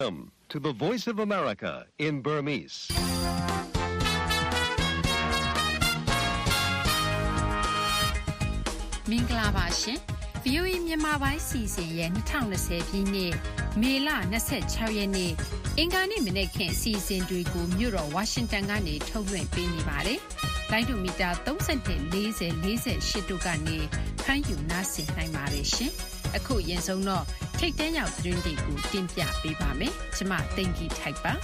Welcome to the Voice of America in Burmese. မင်္ဂလာပါရှင် VOA မြန်မာပိုင်းစီစဉ်ရဲ့2020ပြည့်နှစ်မေလ26ရက်နေ့အင်္ဂါနေ့မနေ့ခင်အစီအစဉ်တွေကိုမြို့တော်ဝါရှင်တန်ကနေထုတ်လွှင့်ပေးနေပါတယ်။လိုင်းဒူမီတာ32 40 48တို့ကနေဖမ်းယူနားဆင်နိုင်ပါတယ်ရှင်။အခုရင်ဆုံးတော့ထိတ်တန့်ရောက်သတင်းတွေကိုတင်ပြပေးပါမယ်။ကျွန်မသိင်ကြီးထိုက်ပါ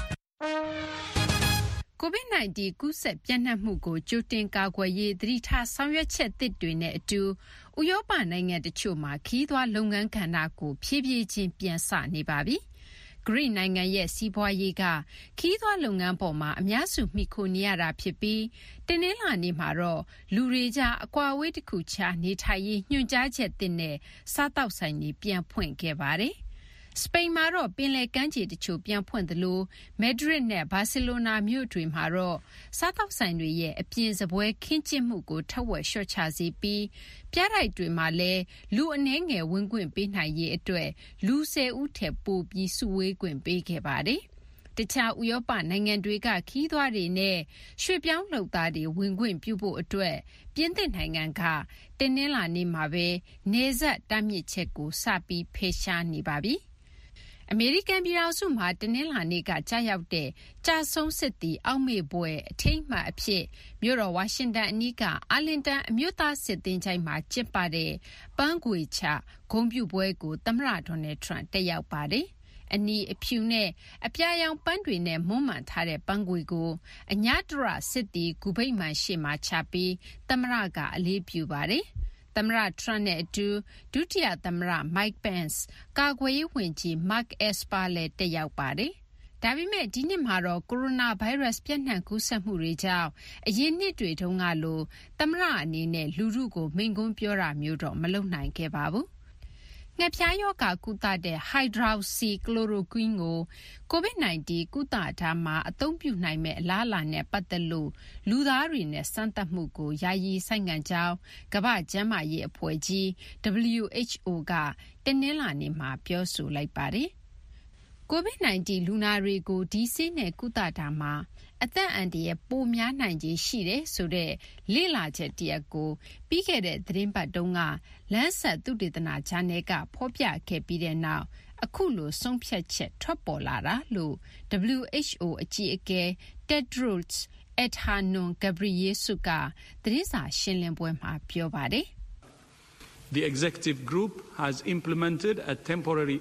COVID-19 ကူးစက်ပြန့်နှံ့မှုကိုကြိုတင်ကာကွယ်ရေးသတိထားဆောင်ရွက်ချက်သစ်တွေနဲ့အတူဥရောပနိုင်ငံတချို့မှာခီးသွွားလုပ်ငန်းကဏ္ဍကိုဖြည်းဖြည်းချင်းပြန်ဆနေပါပြီ။ဂရိနိုင်ငံရဲ့စီးပွားရေးကခီးသွွားလုပ်ငန်းပေါ်မှာအများစုမှီခိုနေရတာဖြစ်ပြီးတနင်္လာနေ့မှာတော့လူတွေကြားအကွာအဝေးတစ်ခုခြားနေထိုင်ရေးညွှန်ကြားချက်သစ်နဲ့စားတောက်ဆိုင်တွေပြန်ဖွင့်ခဲ့ပါတယ်။စပိန်မှာတော့ပင်လယ်ကမ်းခြေတချို့ပြန်ဖွင့်သလိုမက်ဒရစ်နဲ့ဘာစီလိုနာမြို့တွေမှာတော့စားတောက်ဆိုင်တွေရဲ့အပြင်စပွဲခင်းကျင်းမှုကိုထက်ဝက်လျှော့ချစေပြီးပြတိုက်တွေမှာလည်းလူအနည်းငယ်ဝင်ခွင့်ပေးနိုင်ရေးအတွက်လူ10ဦးထက်ပိုပြီးစုဝေးခွင့်ပေးခဲ့ပါတယ်။တခြားဥရောပနိုင်ငံတွေကခီးသွွားတွေနဲ့ရွှေ့ပြောင်းလုပ်သားတွေဝင်ခွင့်ပြုဖို့အတွက်ပြင်သစ်နိုင်ငံကတင်းနှင်းလာနေမှာပဲနေဆက်တားမြစ်ချက်ကိုစပြီးဖယ်ရှားနေပါပြီ။အမေရိကန်ပြည်ထောင်စုမှာတနင်္လာနေ့ကကြာရောက်တဲ့ကြာဆုံးစစ်သည်အောက်မေ့ပွဲအထိမ်းအမှတ်အဖြစ်မြို့တော်ဝါရှင်တန်အနီးကအာလင်တန်အမျိုးသားစစ်သင်္ချိုင်းမှာကျင်းပတဲ့ပန်းခွေချဂုဏ်ပြုပွဲကိုသမ္မတဒေါ်နယ်ထရန့်တက်ရောက်ပါတယ်။အနီအဖြူနဲ့အပြာရောင်ပန်းတွေနဲ့မွမ်းမံထားတဲ့ပန်းခွေကိုအညာတရစစ်သည်ဂူဗိမာန်ရှေ့မှာချပြီးသမ္မတကအလေးပြုပါတယ်။သမ္မတထရန့်နဲ့အတူဒုတိယသမ္မတ Mike Pence ကာကွယ်ရေးဝန်ကြီး Mark Esper လည်းတက်ရောက်ပါတယ်။ဒါပေမဲ့ဒီနှစ်မှာတော့ကိုရိုနာဗိုင်းရပ်စ်ပြန့်နှံ့ကူးစက်မှုတွေကြောင့်အရင်နှစ်တွေတုန်းကလိုသမ္မတအနေနဲ့လူထုကိုမိန့်ခွန်းပြောတာမျိုးတော့မလုပ်နိုင်ခဲ့ပါဘူး။ငှက်ဖျားရောဂါကုသတဲ့ Hydroxychloroquine ကို COVID-19 ကုသတာမှာအသုံးပြုနိုင်မဲ့အလားအလာနဲ့ပတ်သက်လို့လူသားတွေနဲ့စမ်းသပ်မှုကိုယာယီဆိုင်းငံ့ကြောင်းကမ္ဘာ့ကျန်းမာရေးအဖွဲ့ကြီး WHO ကတနင်္လာနေ့မှာပြောဆိုလိုက်ပါတယ်။ COVID-19 လူနာတွေကိုဒီဆေးနဲ့ကုသတာမှာအသက်အန္တရာယ်ပိုများနိုင်ခြေရှိတယ်ဆိုတဲ့လေ့လာချက်တရက်ကိုပြီးခဲ့တဲ့သတင်းပတ်တုန်းကလမ်းဆက်သုတေသနဂျာနယ်ကဖော်ပြခဲ့ပြီးတဲ့နောက်အခုလိုဆုံးဖြတ်ချက်ထွက်ပေါ်လာတာလို့ WHO အကြီးအကဲ Tedros Adhanom Ghebreyesus ကသတင်းစာရှင်းလင်းပွဲမှာပြောပါတယ်။ The executive group has implemented a temporary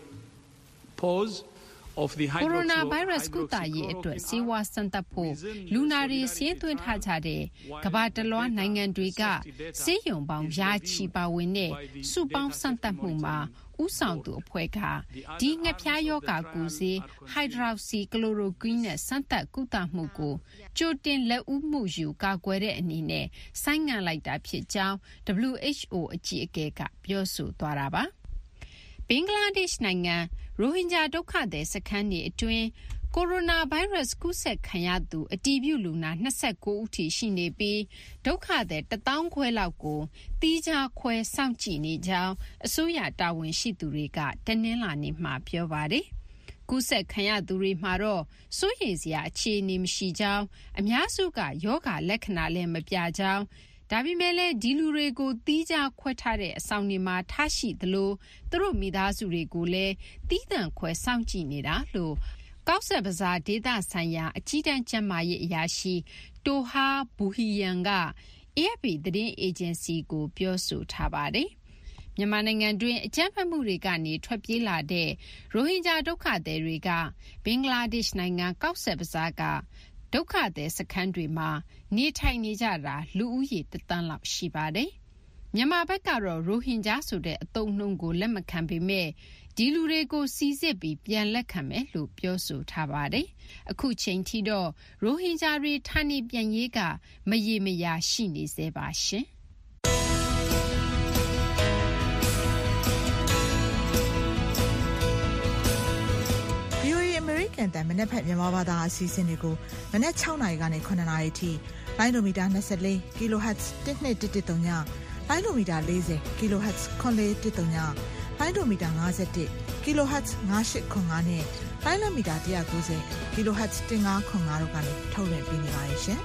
pauseကိုရိုနာဗိုင်းရပ်စ်ကုသရေးအတွက်ဆေးဝါးစမ်းသပ်ဖို့လူနာတွေဆင်းသွင်းထားကြတဲ့ကမ္ဘာတလွှားနိုင်ငံတွေကဆေးရုံပေါင်းရာချီပါဝင်တဲ့စုပေါင်းစမ်းသပ်မှုမှာဦးဆောင်သူအဖွဲ့ကဒီငှက်ဖျားရောဂါကူဆေး Hydroxychloroquine နဲ့စမ်းသပ်ကုသမှုကိုကြိုတင်လက်ဦးမှုယူကာကွယ်တဲ့အနေနဲ့ဆိုင်းငံ့လိုက်တာဖြစ်ကြောင်း WHO အကြီးအကဲကပြောဆိုသွားတာပါဘင်္ဂလားဒေ့ရှ်နိုင်ငံရိုဟင်ဂျာဒုက္ခသည်စခန်းတွေအတွင်းကိုရိုနာဗိုင်းရပ်စ်ကူးစက်ခံရသူအတည်ပြုလူနာ29ဦးထိရှိနေပြီးဒုက္ခသည်1,500လောက်ကိုသီးခြားခွဲစောင့်ကြည့်နေကြောင်းအစိုးရတာဝန်ရှိသူတွေကတနင်္လာနေ့မှာပြောပါတယ်။ကူးစက်ခံရသူတွေမှာတော့စိုးရိမ်စရာအခြေအနေမရှိကြောင်းအများစုကယောဂလက္ခဏာလည်းမပြကြောင်းဒါပေမဲ့လည်းဒီလူတွေကိုတီးခြားခွဲထားတဲ့အဆောင်တွေမှာထားရှိသလိုသူတို့မိသားစုတွေကိုလည်းတီးသန့်ခွဲစောင့်ကြည့်နေတာလို့ကောက်ဆက်ဘဇာဒေသဆိုင်ရာအကြီးတန်းကျန်းမာရေးအရာရှိတိုဟာဘူဟီယန်က AFP သတင်းအေဂျင်စီကိုပြောဆိုထားပါတယ်။မြန်မာနိုင်ငံတွင်းအကြမ်းဖက်မှုတွေကနေထွက်ပြေးလာတဲ့ရိုဟင်ဂျာဒုက္ခသည်တွေကဘင်္ဂလားဒေ့ရှ်နိုင်ငံကောက်ဆက်ဘဇာကဒုက္ခသည်စခန်းတွေမှာနေထိုင်နေကြတာလူဦးရေ1,000,000လောက်ရှိပါတယ်။မြန်မာဘက်ကတော့ရိုဟင်ဂျာဆိုတဲ့အသုံးအနှုန်းကိုလက်မခံပေမဲ့ဒီလူတွေကိုစီစစ်ပြီးပြန်လက်ခံမယ်လို့ပြောဆိုထားပါတယ်။အခုချိန်ထိတော့ရိုဟင်ဂျာတွေဌာနေပြန်ရေးကမရေမရာရှိနေသေးပါရှင်။ကန်တန်မနက်ဖက်မြန်မာဘာသာအစီအစဉ်တွေကိုမနက်6နာရီကနေ9နာရီထိလိုင်းဒိုမီတာ24 kHz 1213ညလိုင်းဒိုမီတာ40 kHz 9413ညလိုင်းဒိုမီတာ51 kHz 9805နဲ့လိုင်းလမီတာ190 kHz 1505တို့ကနေထုတ်လွှင့်ပေးနေပါတယ်ရှင်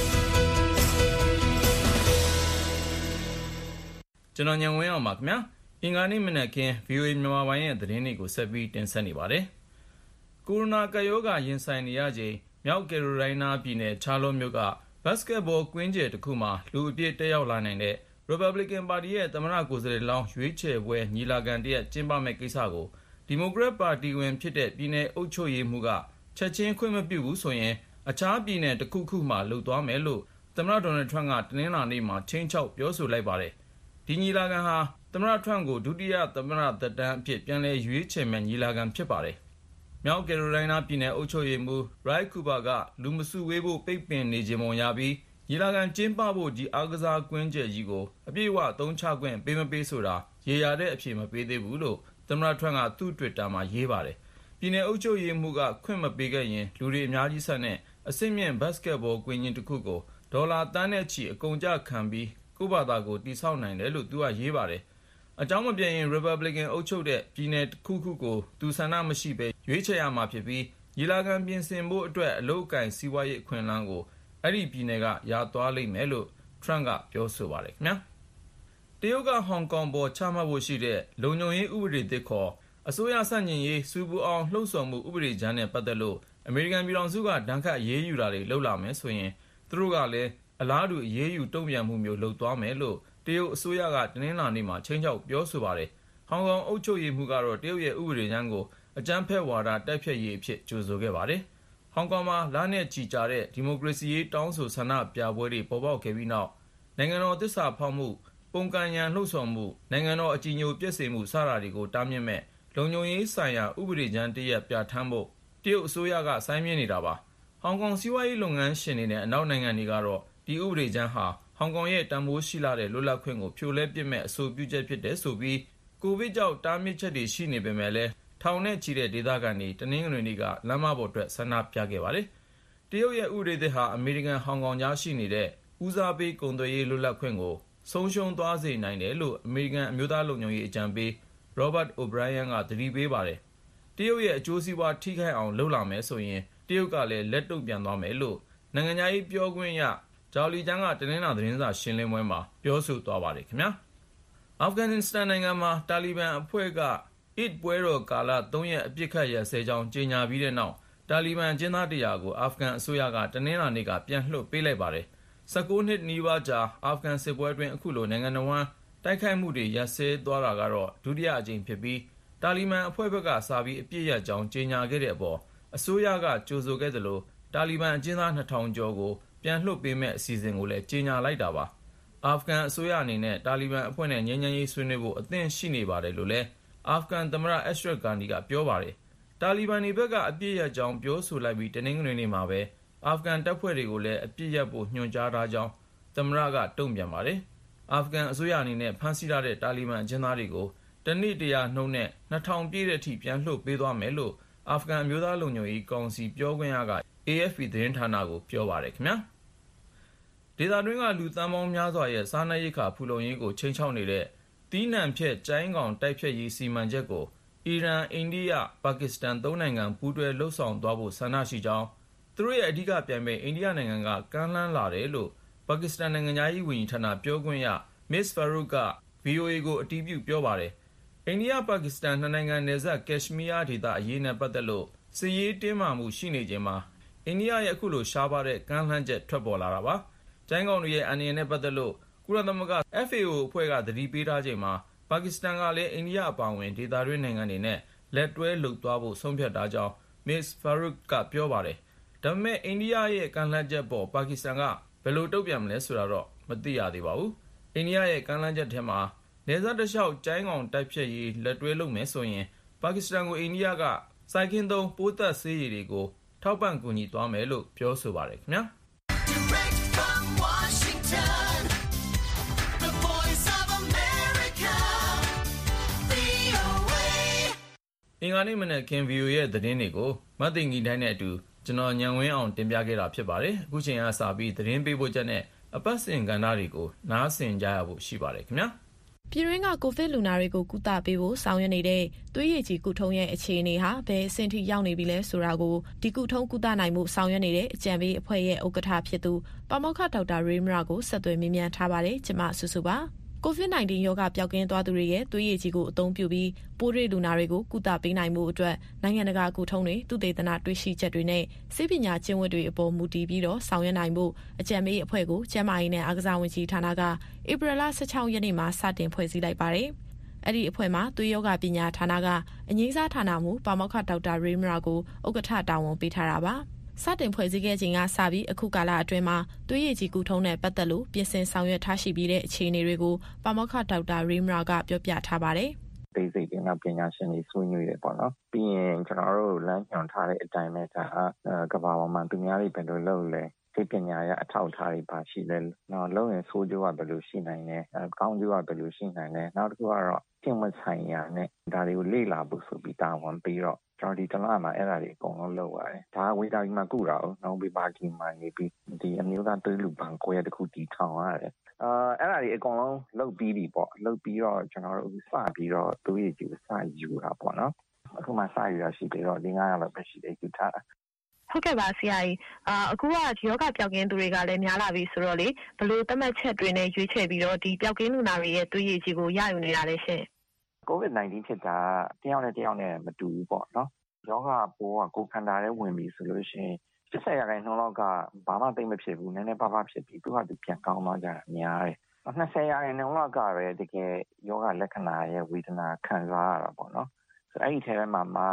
ကျွန်တော်ညံဝင်းအောင်ပါခင်ဗျာအင်္ဂါနေ့မနက်ခင်း VOA မြန်မာပိုင်းရဲ့သတင်းတွေကိုဆက်ပြီးတင်ဆက်နေပါတယ်ကိုရိုနာကပ်ရောဂါရင်ဆိုင်နေရချိန်မြောက်ကယ်ရိုလိုင်းနားပြည်နယ်ချာလော့မြို့ကဘတ်စကက်ဘောကွင်းကျယ်တစ်ခုမှာလူအပြည့်တက်ရောက်လာနိုင်တဲ့ Republican ပါတီရဲ့သမ္မတကိုယ်စားလှယ်လောင်းရွေးချယ်ပွဲညီလာခံတရက်ကျင်းပမဲ့ကိစ္စကိုဒီမိုကရက်ပါတီဝင်ဖြစ်တဲ့ပြည်နယ်အုပ်ချုပ်ရေးမှူးကချက်ချင်းခွင့်မပြုဘူးဆိုရင်အခြားပြည်နယ်တစ်ခုခုမှလုပ်သွားမယ်လို့သမ္မတဒေါ်နယ်ထရန့်ကတနင်္လာနေ့မှာချင်းချောက်ပြောဆိုလိုက်ပါတယ်ဒီညီလာခံဟာသမ္မတထရန့်ကိုဒုတိယသမ္မတသက်တမ်းအဖြစ်ပြန်လည်ရွေးချယ်မဲ့ညီလာခံဖြစ်ပါတယ်မြောက်ကယ်ရိုလိုင်းနားပြည်နယ်အုပ်ချုပ်ရေးမှူး Roy Cooper ကလူမစုဝေးဖို့ပိတ်ပင်နေခြင်းပုံရပြီးညီလာခံကျင်းပဖို့ဒီအားကစားကွင်းကျယ်ကြီးကိုအပြည့်အဝသုံးချခွင့်ပေးမပေးဆိုတာရေရာတဲ့အဖြေမပေးသေးဘူးလို့သမ္မတထရန့်ကသူ့ Twitter မှာရေးပါတယ်ပြည်နယ်အုပ်ချုပ်ရေးမှူးကခွင့်မပေးခဲ့ရင်လူတွေအများကြီးဆက်နဲ့အဆင့်မြင့်ဘတ်စကက်ဘောကွင်းကြီးတစ်ခုကိုဒေါ်လာတန်းနဲ့ချီအကုန်ကျခံပြီးကိုယ့်ဘာသာကိုတိဆောက်နိုင်တယ်လို့သူကရေးပါတယ်အကြောင်းမပြရင် Republican အုပ်ချုပ်တဲ့ပြည်နယ်တစ်ခုခုကိုသူဆန္ဒမရှိပဲရွေးချယ်ရမှာဖြစ်ပြီးညီလာခံပြင်ဆင်ဖို့အတွက်အလုပ်အကင်စီးပွားရေးအခွင့်အလမ်းကိုအဲ့ဒီပြည်နယ်ကရသွားလိမ့်မယ်လို့ Trump ကပြောဆိုပါတယ်ခင်ဗျာတရုတ်ကဟောင်ကောင်ပေါ်ချမှတ်ဖို့ရှိတဲ့လုံခြုံရေးဥပဒေသစ်ခေါ်အစိုးရဆန့်ကျင်ရေးစူပူအောင်လှုံ့ဆော်မှုဥပဒေကြမ်းနဲ့ပတ်သက်လို့အမေရိကန်ပြည်ထောင်စုကဒဏ်ခတ်အရေးယူတာတွေလုပ်လာမယ်ဆိုရင်သူတို့ကလည်းအလားတူအရေးယူတုံ့ပြန်မှုမျိုးလုပ်သွားမယ်လို့တရုတ်အစိုးရကတနင်္လာနေ့မှာချင်းချောက်ပြောဆိုပါတယ်ဟောင်ကောင်အုပ်ချုပ်ရေးမှူးကတော့တရုတ်ရဲ့ဥပဒေကြမ်းကိုအကြမ်းဖက်ဝါဒတိုက်ဖျက်ရေးအဖြစ်ကြိုဆိုခဲ့ပါတယ်ဟောင်ကောင်မှာလနဲ့ချီကြာတဲ့ဒီမိုကရေစီရေးတောင်းဆိုဆန္ဒပြပွဲတွေပေါ်ပေါက်ခဲ့ပြီးနောက်နိုင်ငံတော်သစ္စာဖောက်မှုပုံကံရန်လှုပ်ဆောင်မှုနိုင်ငံတော်အကြည်ညိုပျက်စေမှုစတာတွေကိုတားမြစ်မဲ့လုံခြုံရေးဆိုင်ရာဥပဒေကြမ်းတရက်ပြဋ္ဌာန်းဖို့တရုတ်အစိုးရကဆိုင်းမြင်နေတာပါဟောင်ကောင်စီးပွားရေးလုပ်ငန်းရှင်တွေနဲ့အနောက်နိုင်ငံတွေကတော့ဒီဥပဒေကြမ်းဟာဟောင်ကောင်ရဲ့တန်ဖိုးရှိလာတဲ့လွတ်လပ်ခွင့်ကိုဖြိုလဲပစ်မဲ့အဆိုပြုချက်ဖြစ်တယ်ဆိုပြီးကိုဗစ်ကြောင့်တားမြစ်ချက်တွေရှိနေပေမဲ့လည်းထောင်နဲ့ချီတဲ့ဒေသခံတွေတနင်္ဂနွေနေ့ကလမ်းမပေါ်ထွက်ဆန္ဒပြခဲ့ပါတယ်တရုတ်ရဲ့ဥပဒေသစ်ဟာအမေရိကန်ဟောင်ကောင်ကြားရှိနေတဲ့ဦးစားပေးကုန်သွယ်ရေးလွတ်လပ်ခွင့်ကိုဆုံးရှုံးသွားစေနိုင်တယ်လို့အမေရိကန်အမျိုးသားလုံခြုံရေးအကြံပေး Robert O'Brien ကသတိပေးပါတယ်တရုတ်ရဲ့အကျိုးစီးပွားထိခိုက်အောင်လုပ်လာမယ်ဆိုရင်တရုတ်ကလည်းလက်တုံ့ပြန်သွားမယ်လို့နိုင်ငံခြားရေးပြောခွင့်ရဂျော်လီကျန်းကတနင်္လာသတင်းစာရှင်းလင်းပွဲမှာပြောဆိုသွားပါတယ်ခင်ဗျာအာဖဂန်နစ္စတန်နိုင်ငံမှာတာလီဘန်အဖွဲ့ကEid ပွဲတော်ကာလ3ရက်အပြစ်ခတ်ရစဲကြောင်းကြေညာပြီးတဲ့နောက်တာလီဘန်ကျင်းသား100ကိုအာဖဂန်အစိုးရကတနင်္လာနေ့ကပြန်လွှတ်ပေးလိုက်ပါတယ်19နှစ်နီးပါးကြာအာဖဂန်စစ်ပွဲအတွင်းအခုလိုနိုင်ငံတော်ဝန်တိုက်ခိုက်မှုတွေရပ်စဲသွားတာကတော့ဒုတိယအကြိမ်ဖြစ်ပြီးတာလီဘန်အဖွဲ့ဘက်ကစာပြီးအပြစ်ရကြောင်းကြေညာခဲ့တဲ့အပေါ်အစိုးရကကြိုဆိုခဲ့သလိုတာလီဘန်အကျဉ်းသား2000ကျော်ကိုပြန်လွှတ်ပေးမဲ့အစီအစဉ်ကိုလည်းကြေညာလိုက်တာပါအာဖဂန်အစိုးရအနေနဲ့တာလီဘန်အဖွဲ့နဲ့ငြိမ်းချမ်းရေးဆွေးနွေးဖို့အသင့်ရှိနေပါတယ်လို့လည်းအာဖဂန်သမ္မတအက်ရှရတ်ဂါနီကပြောပါတယ်တာလီဘန်တွေဘက်ကအပြစ်ရကြောင်းပြောဆိုလိုက်ပြီးတနင်္ဂနွေနေ့မှာပဲအာဖဂန်တပ်ဖွဲ့တွေကိုလည်းအပြစ်ရဖို့ညွှန်ကြားထားကြောင်းသမ္မတကတုံ့ပြန်ပါတယ်အာဖဂန်အစိုးရအနေနဲ့ဖမ်းဆီးထားတဲ့တာလီဘန်အကျဉ်းသားတွေကိုတနေ့တရာနှုန်းနဲ့2000ပြည့်တဲ့အထိပြန်လွှတ်ပေးသွားမယ်လို့အာဖဂန်အမျိုးသားလုံခြုံရေးကောင်စီပြောခွင့်ရက AFP သတင်းဌာနကိုပြောပါတယ်ခင်ဗျာဒေသတွင်းကလူသန်းပေါင်းများစွာရဲ့စားနပ်ရိက္ခာဖူလုံရေးကိုချိန်ချောက်နေတဲ့တီးနှံဖြက်ကျိုင်းကောင်တိုက်ဖြတ်ရေးစီမံချက်ကိုအီရန်အိန္ဒိယပါကစ္စတန်3နိုင်ငံပူးတွဲလှုပ်ဆောင်သွားဖို့ဆန္ဒရှိကြောင်းသူတို့ရဲ့အဓိကပြိုင်ဘက်အိန္ဒိယနိုင်ငံကကမ်းလှမ်းလာတယ်လို့ပါကစ္စတန်နိုင်ငံသားရေးဝန်ကြီးဌာနပြောခွင့်ရ Miss Farooq က VOA ကိုအတည်ပြုပြောပါတယ်အိန္ဒိယပါကစ္စတန်နှစ်နိုင်ငံနယ်စပ်ကက်ရှ်မီးယားဒေသအရေးနဲ့ပတ်သက်လို့စစ်ရေးတင်းမာမှုရှိနေချိန်မှာအိန္ဒိယရဲ့အခုလိုရှားပါတဲ့ကမ်းလှမ်းချက်ထွက်ပေါ်လာတာပါကျိုင်းကောင်တွေရဲ့အန္တရာယ်နဲ့ပတ်သက်လို့ကုလသမဂ္ဂ FAO အဖွဲ့ကသတိပေးထားချိန်မှာပါကစ္စတန်ကလည်းအိန္ဒိယအပါအဝင်ဒေသတွင်းနိုင်ငံတွေနဲ့လက်တွဲလှုပ်သွားဖို့ဆုံးဖြတ်ထားကြောင်း Miss Farooq ကပြောပါတယ်ဒါပေမဲ့အိန္ဒိယရဲ့ကမ်းလှမ်းချက်ပေါ်ပါကစ္စတန်ကဘယ်လိုတုံ့ပြန်မလဲဆိုတာတော့မသိရသေးပါဘူးအိန္ဒိယရဲ့ကမ်းလှမ်းချက်ထဲမှာနယ်စပ်တစ်လျှောက်ကျိုင်းကောင်တိုက်ဖြတ်ရေးလက်တွဲလုပ်မယ်ဆိုရင်ပါကစ္စတန်ကိုအိန္ဒိယကစိုက်ခင်းသုံးပိုးသက်ဆေးရည်တွေကိုထောက်ပံ့ကူညီသွားမယ်လို့ပြောဆိုပါတယ်ခင်ဗျာအင်္ဂါနေ့မနက်ခင်း VOA ရဲ့သတင်းတွေကိုမသိင်္ဂီတိုင်းနဲ့အတူကျွန်တော်ညံဝင်းအောင်တင်ပြခဲ့တာဖြစ်ပါတယ်အခုချိန်ကစပြီးသတင်းပေးပို့ချက်နဲ့အပတ်စဉ်ကဏ္ဍတွေကိုနားဆင်ကြရဖို့ရှိပါတယ်ခင်ဗျာပြည်တွင်းကကိုဗစ်လူနာတွေကိုကုသပေးဖို့ဆောင်ရွက်နေတဲ့သွေးရည်ကြည်ကုထုံးရဲ့အခြေအနေဟာဘယ်အဆင့်ထိရောက်နေပြီလဲဆိုတာကိုဒီကုထုံးကုသနိုင်မှုဆောင်ရွက်နေတဲ့အကြံပေးအဖွဲ့ရဲ့ဥက္ကဋ္ဌဖြစ်သူပါမောက္ခဒေါက်တာရေမရာကိုဆက်သွယ်မေးမြန်းထားပါတယ်။ကျမစုစုပါCOVID-19 ရောဂါပျောက်ကင်းသွားသူတွေရဲ့သွေးရည်ကြည်ကိုအသုံးပြုပြီးပိုးတွေ့လူနာတွေကိုကုသပေးနိုင်မှုအတွက်နိုင်ငံတကာကုထုံးတွေသုတေသနတွေ့ရှိချက်တွေနဲ့ဆေးပညာကျင့်ဝတ်တွေအပေါ်မူတည်ပြီးတော့ဆောင်ရွက်နိုင်မှုအကြံပေးအဖွဲ့ကိုကျန်းမာရေးနဲ့အားကစားဝန်ကြီးဌာနကဧပြီလ16ရက်နေ့မှာစတင်ဖွဲ့စည်းလိုက်ပါတယ်။အဲ့ဒီအဖွဲ့မှာသွေးရောဂါပညာဌာနကအငြိမ်းစားဌာနမှပါမောက္ခဒေါက်တာရေမရာကိုဥက္ကဋ္ဌတာဝန်ပေးထားတာပါ။စတင်ဖွဲ့စည်းခဲ့ချိန်ကစပြီးအခုကာလအတွင်းမှာသွေးရည်ကြည်ကုထုံးနဲ့ပတ်သက်လို့ပြင်ဆင်ဆောင်ရွက်ထားရှိပြီးတဲ့အခြေအနေတွေကိုပါမောက္ခဒေါက်တာရေမရာကပြောပြထားပါတယ်။basic တွေနဲ့ပညာရှင်တွေဆွေးနွေးရပေါ့နော်။ပြီးရင်ကျွန်တော်တို့လမ်းညွှန်ထားတဲ့အတိုင်းပဲဒါကမ္ဘာပေါ်မှာသူများတွေဘယ်လိုလုပ်လဲစိတ်ပညာရအထောက်အထားတွေပါရှိလဲ။နောက်လုံးရင်ဆိုးကျိုးကဘယ်လိုရှိနိုင်လဲ။ကောင်းကျိုးကဘယ်လိုရှိနိုင်လဲ။နောက်တစ်ခုကတော့ကျင့်ဝတ်ဆိုင်ရာနဲ့ဒါတွေကိုလေ့လာဖို့ဆိုပြီးတာဝန်ပြီးတော့ကျွန်တော်ဒီတလားမှာအဲ့ဒါတွေအကုန်လုံးလုပ်ရတယ်။ဒါဝေတာကြီးမှာကုတာ哦။နောက်ပြီးပါကီမှာနေပြီးဒီအမျိုးသားသွေးလူပန်ကိုရတစ်ခုတီထောင်ရတယ်။အဲ့ဒါတွေအကုန်လုံးလုပ်ပြီးပြီပေါ့။လုပ်ပြီးတော့ကျွန်တော်တို့စပြီးတော့သွေးရည်ကြည်စယူတာပေါ့နော်။အခုမှစယူရရှိပြီးတော့ဒီ9ရက်လောက်ပဲရှိတယ်ယူထားတာ။ဟုတ်ကဲ့ပါဆရာကြီးအခုကဒီယောဂပျောက်ကင်းသူတွေကလည်းများလာပြီဆိုတော့လေဘယ်လိုသတ်မှတ်ချက်တွေနဲ့ရွေးချယ်ပြီးတော့ဒီပျောက်ကင်းလူနာတွေရဲ့သွေးရည်ကြည်ကိုရယူနေတာလဲရှင် COVID-19 ဖြစ်တာတယောက်နဲ့တယောက်နဲ့မတူဘူးပေါ့နော်ယောဂပိုးကကိုယ်ခန္ဓာထဲဝင်ပြီဆိုလို့ရှိရင်80%လောက်ကဘာမှသိမဖြစ်ဘူးနည်းနည်းပါးပါးဖြစ်ပြီးသူကသူပြန်ကောင်းသွားကြတာများတယ်20%လောက်ကပဲတကယ်ယောဂလက္ခဏာရဲ့ဝေဒနာခံစားရတာပေါ့နော်ဆိုအဲ့ဒီထဲမှာ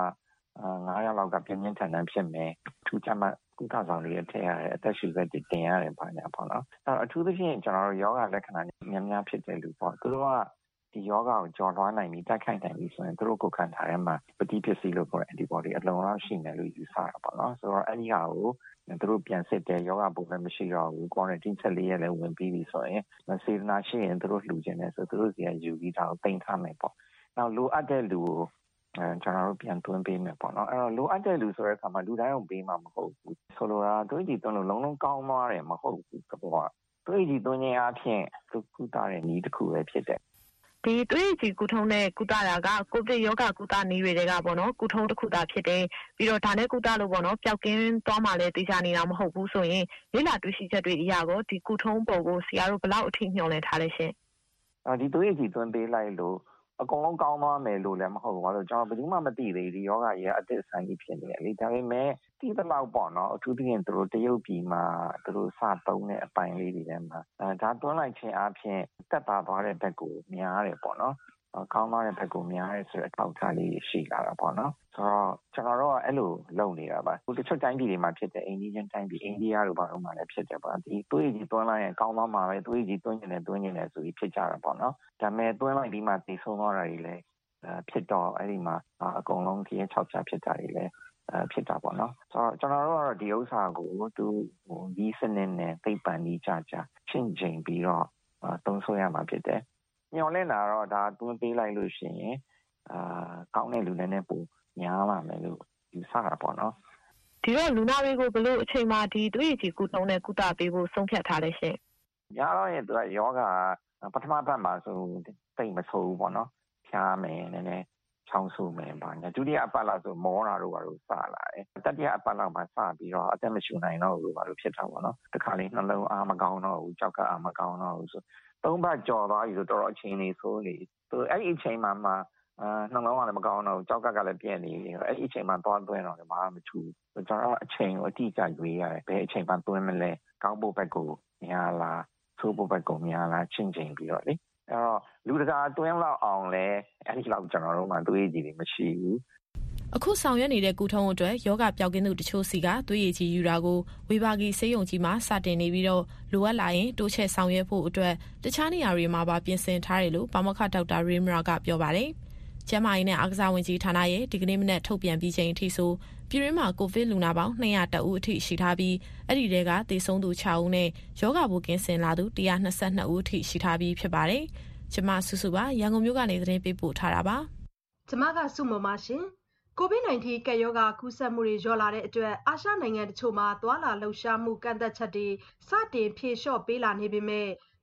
9ရက်လောက်ကပြင်းပြင်းထန်ထန်ဖြစ်မယ်ထူးခြားမှကုသဆောင်တွေထည့်ရတယ်အသက်ရှူသက်တင်ရတယ်ပါညာပေါ့နော်အဲ့တော့အထူးသဖြင့်ကျွန်တော်တို့ယောဂလက္ခဏာများများဖြစ်တဲ့လူပေါ့သူတို့ကဒီယောဂကိုကြော်လွှားနိုင်ပြီးတိုက်ခိုက်နိုင်ပြီးဆိုရင်သူတို့ကိုယ်ခန္ဓာထဲမှာပဋိပစ္စည်းလို့ခေါ်တဲ့ antibody အလုံးလောက်ရှိနေလို့ယူဆတာပေါ့နော်ဆိုတော့အဲ့ဒီဟာကိုသူတို့ပြန်စစ်တယ်ယောဂပိုးလည်းမရှိတော့ဘူး quarantine 14ရက်လည်းဝင်ပြီးပြီဆိုရင်စေတနာရှိရင်သူတို့လှူခြင်းနဲ့ဆိုသူတို့စီကယူပြီးတာကိုတင်ထားမယ်ပေါ့နောက်လိုအပ်တဲ့လူကိုကျွန်တော်တို့ပြန်သွင်းပေးမယ်ပေါ့နော်အဲ့တော့လိုအပ်တဲ့လူဆိုတဲ့အခါမှာလူတိုင်းကိုပေးမှာမဟုတ်ဘူးဆိုလိုတာသွေးကြည်သွင်းလို့လုံးလုံးကောင်းသွားတယ်မဟုတ်ဘူးကတော့သွေးကြည်သွင်းခြင်းအပြင်သူကုသတဲ့နည်းတစ်ခုပဲဖြစ်တယ်ဒီသွေးကြည်ကုထုံးနဲ့ကုသတာကကိုဗစ်ရောဂါကုသနည်းတွေကပေါ့နော်ကုထုံးတစ်ခုသာဖြစ်တယ်ပြီးတော့ဒါနဲ့ကုသလို့ပေါ့နော်ပျောက်ကင်းသွားမှလည်းသိချနေတာမဟုတ်ဘူးဆိုရင်လေ့လာတွေ့ရှိချက်တွေအရာကိုဒီကုထုံးပုံကိုဆရာတို့ဘယ်လောက်အထိမျှော်လင့်ထားလဲရှင်ဒီသွေးကြည်သွင်းပေးလိုက်လို့အကုန်လုံးကောင်းသွားမယ်လို့လည်းမဟုတ်ဘူး။ဘာလို့ကျွန်တော်ဘယ်သူမှမသိသေးဒီယောဂကြီးအသစ်ဆိုင်ကြီးဖြစ်နေတယ်လေ။ဒါပေမဲ့ဒီတော့ပေါ့နော်အထူးသဖြင့်သူတို့တရုတ်ပြည်မှာသူတို့စသုံးတဲ့အပိုင်းလေးတွေထဲမှာဒါတွန်းလိုက်ခြင်းအပြင်တက်တာသွားတဲ့ဘက်ကိုများတယ်ပေါ့နော်။ကောင်းသွားတဲ့ဘက်ကိုများတယ်ဆိုတဲ့အထောက်အထားလေးရှိလာတာပေါ့နော်။ဆိုတော့ကျွန်တော်တို့ကအဲ့လိုလုပ်နေတာပါ။တချို့တိုင်းပြည်တွေမှာဖြစ်တဲ့အိန္ဒိယတိုင်းပြည်အိန္ဒိယတို့ဘာလို့မှလည်းဖြစ်တယ်ပေါ့။ဒီသွေးကြီးတွန်းလိုက်ရင်ကောင်းသွားမှာပဲသွေးကြီးတွန်းနေတယ်ဆိုပြီးဖြစ်ကြတာပေါ့နော်။ဒါပေမဲ့တွန်းလိုက်ပြီးမှသိဆုံးသွားတာတွေလည်းဖြစ်တော့အဲ့ဒီမှာအကုန်လုံးကြီး6ချဖြစ်တာတွေလည်းဖြစ်တာပေါ့နော်ဆိုတော့ကျွန်တော်တို့ကတော့ဒီဥစ္စာကိုသူဒီစနစ်နဲ့သိပ္ပံကြီးကြချင်းချင်းပြီးတော့သုံးဆွဲရမှာဖြစ်တယ်ညော်လင့်တာတော့ဒါတွန်းပေးလိုက်လို့ရှိရင်ကောင်းတဲ့လူနဲ့ပိုများလာမယ်လို့ယူဆတာပေါ့နော်ဒီတော့လူနာတွေကိုဘယ်လိုအချိန်မှဒီသွေးကြည်ကုထုံးနဲ့ကုသပေးဖို့ဆုံးဖြတ်ထားလဲရှင်ညာတော့ရင်သူကယောဂပထမပတ်မှာဆိုသိမဆိုးဘူးပေါ့နော်ဖြားမယ်နည်းနည်းချောင်းဆူမယ်ပါညာဒုတိယအပတ်လောက်ဆိုမောတာတို့ဘာလို့စလာတယ်တတိယအပတ်လောက်မှာစပြီးတော့အသက်မရှူနိုင်တော့ဘူးဘာလို့ဖြစ်တာပေါ့နော်တခါလေးနှလုံးအားမကောင်းတော့ဘူးကြောက်ကအားမကောင်းတော့ဘူးဆိုသုံးပတ်ကြော်သွားပြီဆိုတော့အချိန်လေးဆိုလေသူအဲ့ဒီအချိန်မှာနှလုံးကလည်းမကောင်းတော့ဘူးကြောက်ကလည်းပြည့်နေပြီအဲ့ဒီအချိန်မှာသွားသွင်းတော့ဘာမှမထူဘူးကျွန်တော်အချိန်ကိုအတိအကျရွေးရတယ်ဘယ်အချိန်မှသွင်းမလဲကောင်းဖို့ဘက်ကိုများလားဆိုးဖို့ဘက်ကိုများလားချင်းချင်းပြီးတော့လေအဲ့တော့လူတကာတွင်းလောက်အောင်လဲအဲ့ဒီလောက်ကျွန်တော်တို့မှသွေးရည်တွေမရှိဘူးအခုဆောင်ရွက်နေတဲ့ကုထုံးအတွက်ယောဂပျောက်ကင်းသူတချို့စီကသွေးရည်ကြီးယူတာကိုဝေဘာဂီဆေးရုံကြီးမှာစတင်နေပြီးတော့လိုအပ်လာရင်တိုးချဲ့ဆောင်ရွက်ဖို့အတွက်တခြားနေရာတွေမှာပါပြင်ဆင်ထားတယ်လို့ပါမောက္ခဒေါက်တာရေမရာကပြောပါတယ်။ကျန်းမာရေးနဲ့အားကစားဝန်ကြီးဌာနရဲ့ဒီကနေ့မနက်ထုတ်ပြန်ပြီးချိန်အထိဆိုပြည်တွင်းမှာကိုဗစ်လူနာပေါင်း200ဦးအထိရှိထားပြီးအဲ့ဒီထဲကသေဆုံးသူ6ဦးနဲ့ယောဂပိုးကင်းစင်လာသူ122ဦးအထိရှိထားပြီးဖြစ်ပါတယ်။ကျမစုစုပါရန်ကုန်မြို့ကနေသတင်းပေးပို့ထားတာပါ။ကျမကစုမမရှင်COVID-19 ကပ်ရောဂါကူးစက်မှုတွေလျော့လာတဲ့အတွက်အာရှနိုင်ငံတချို့မှာသွာလာလှုပ်ရှားမှုကန့်သတ်ချက်တွေစတင်ဖြေလျှော့ပေးလာနေပေမဲ့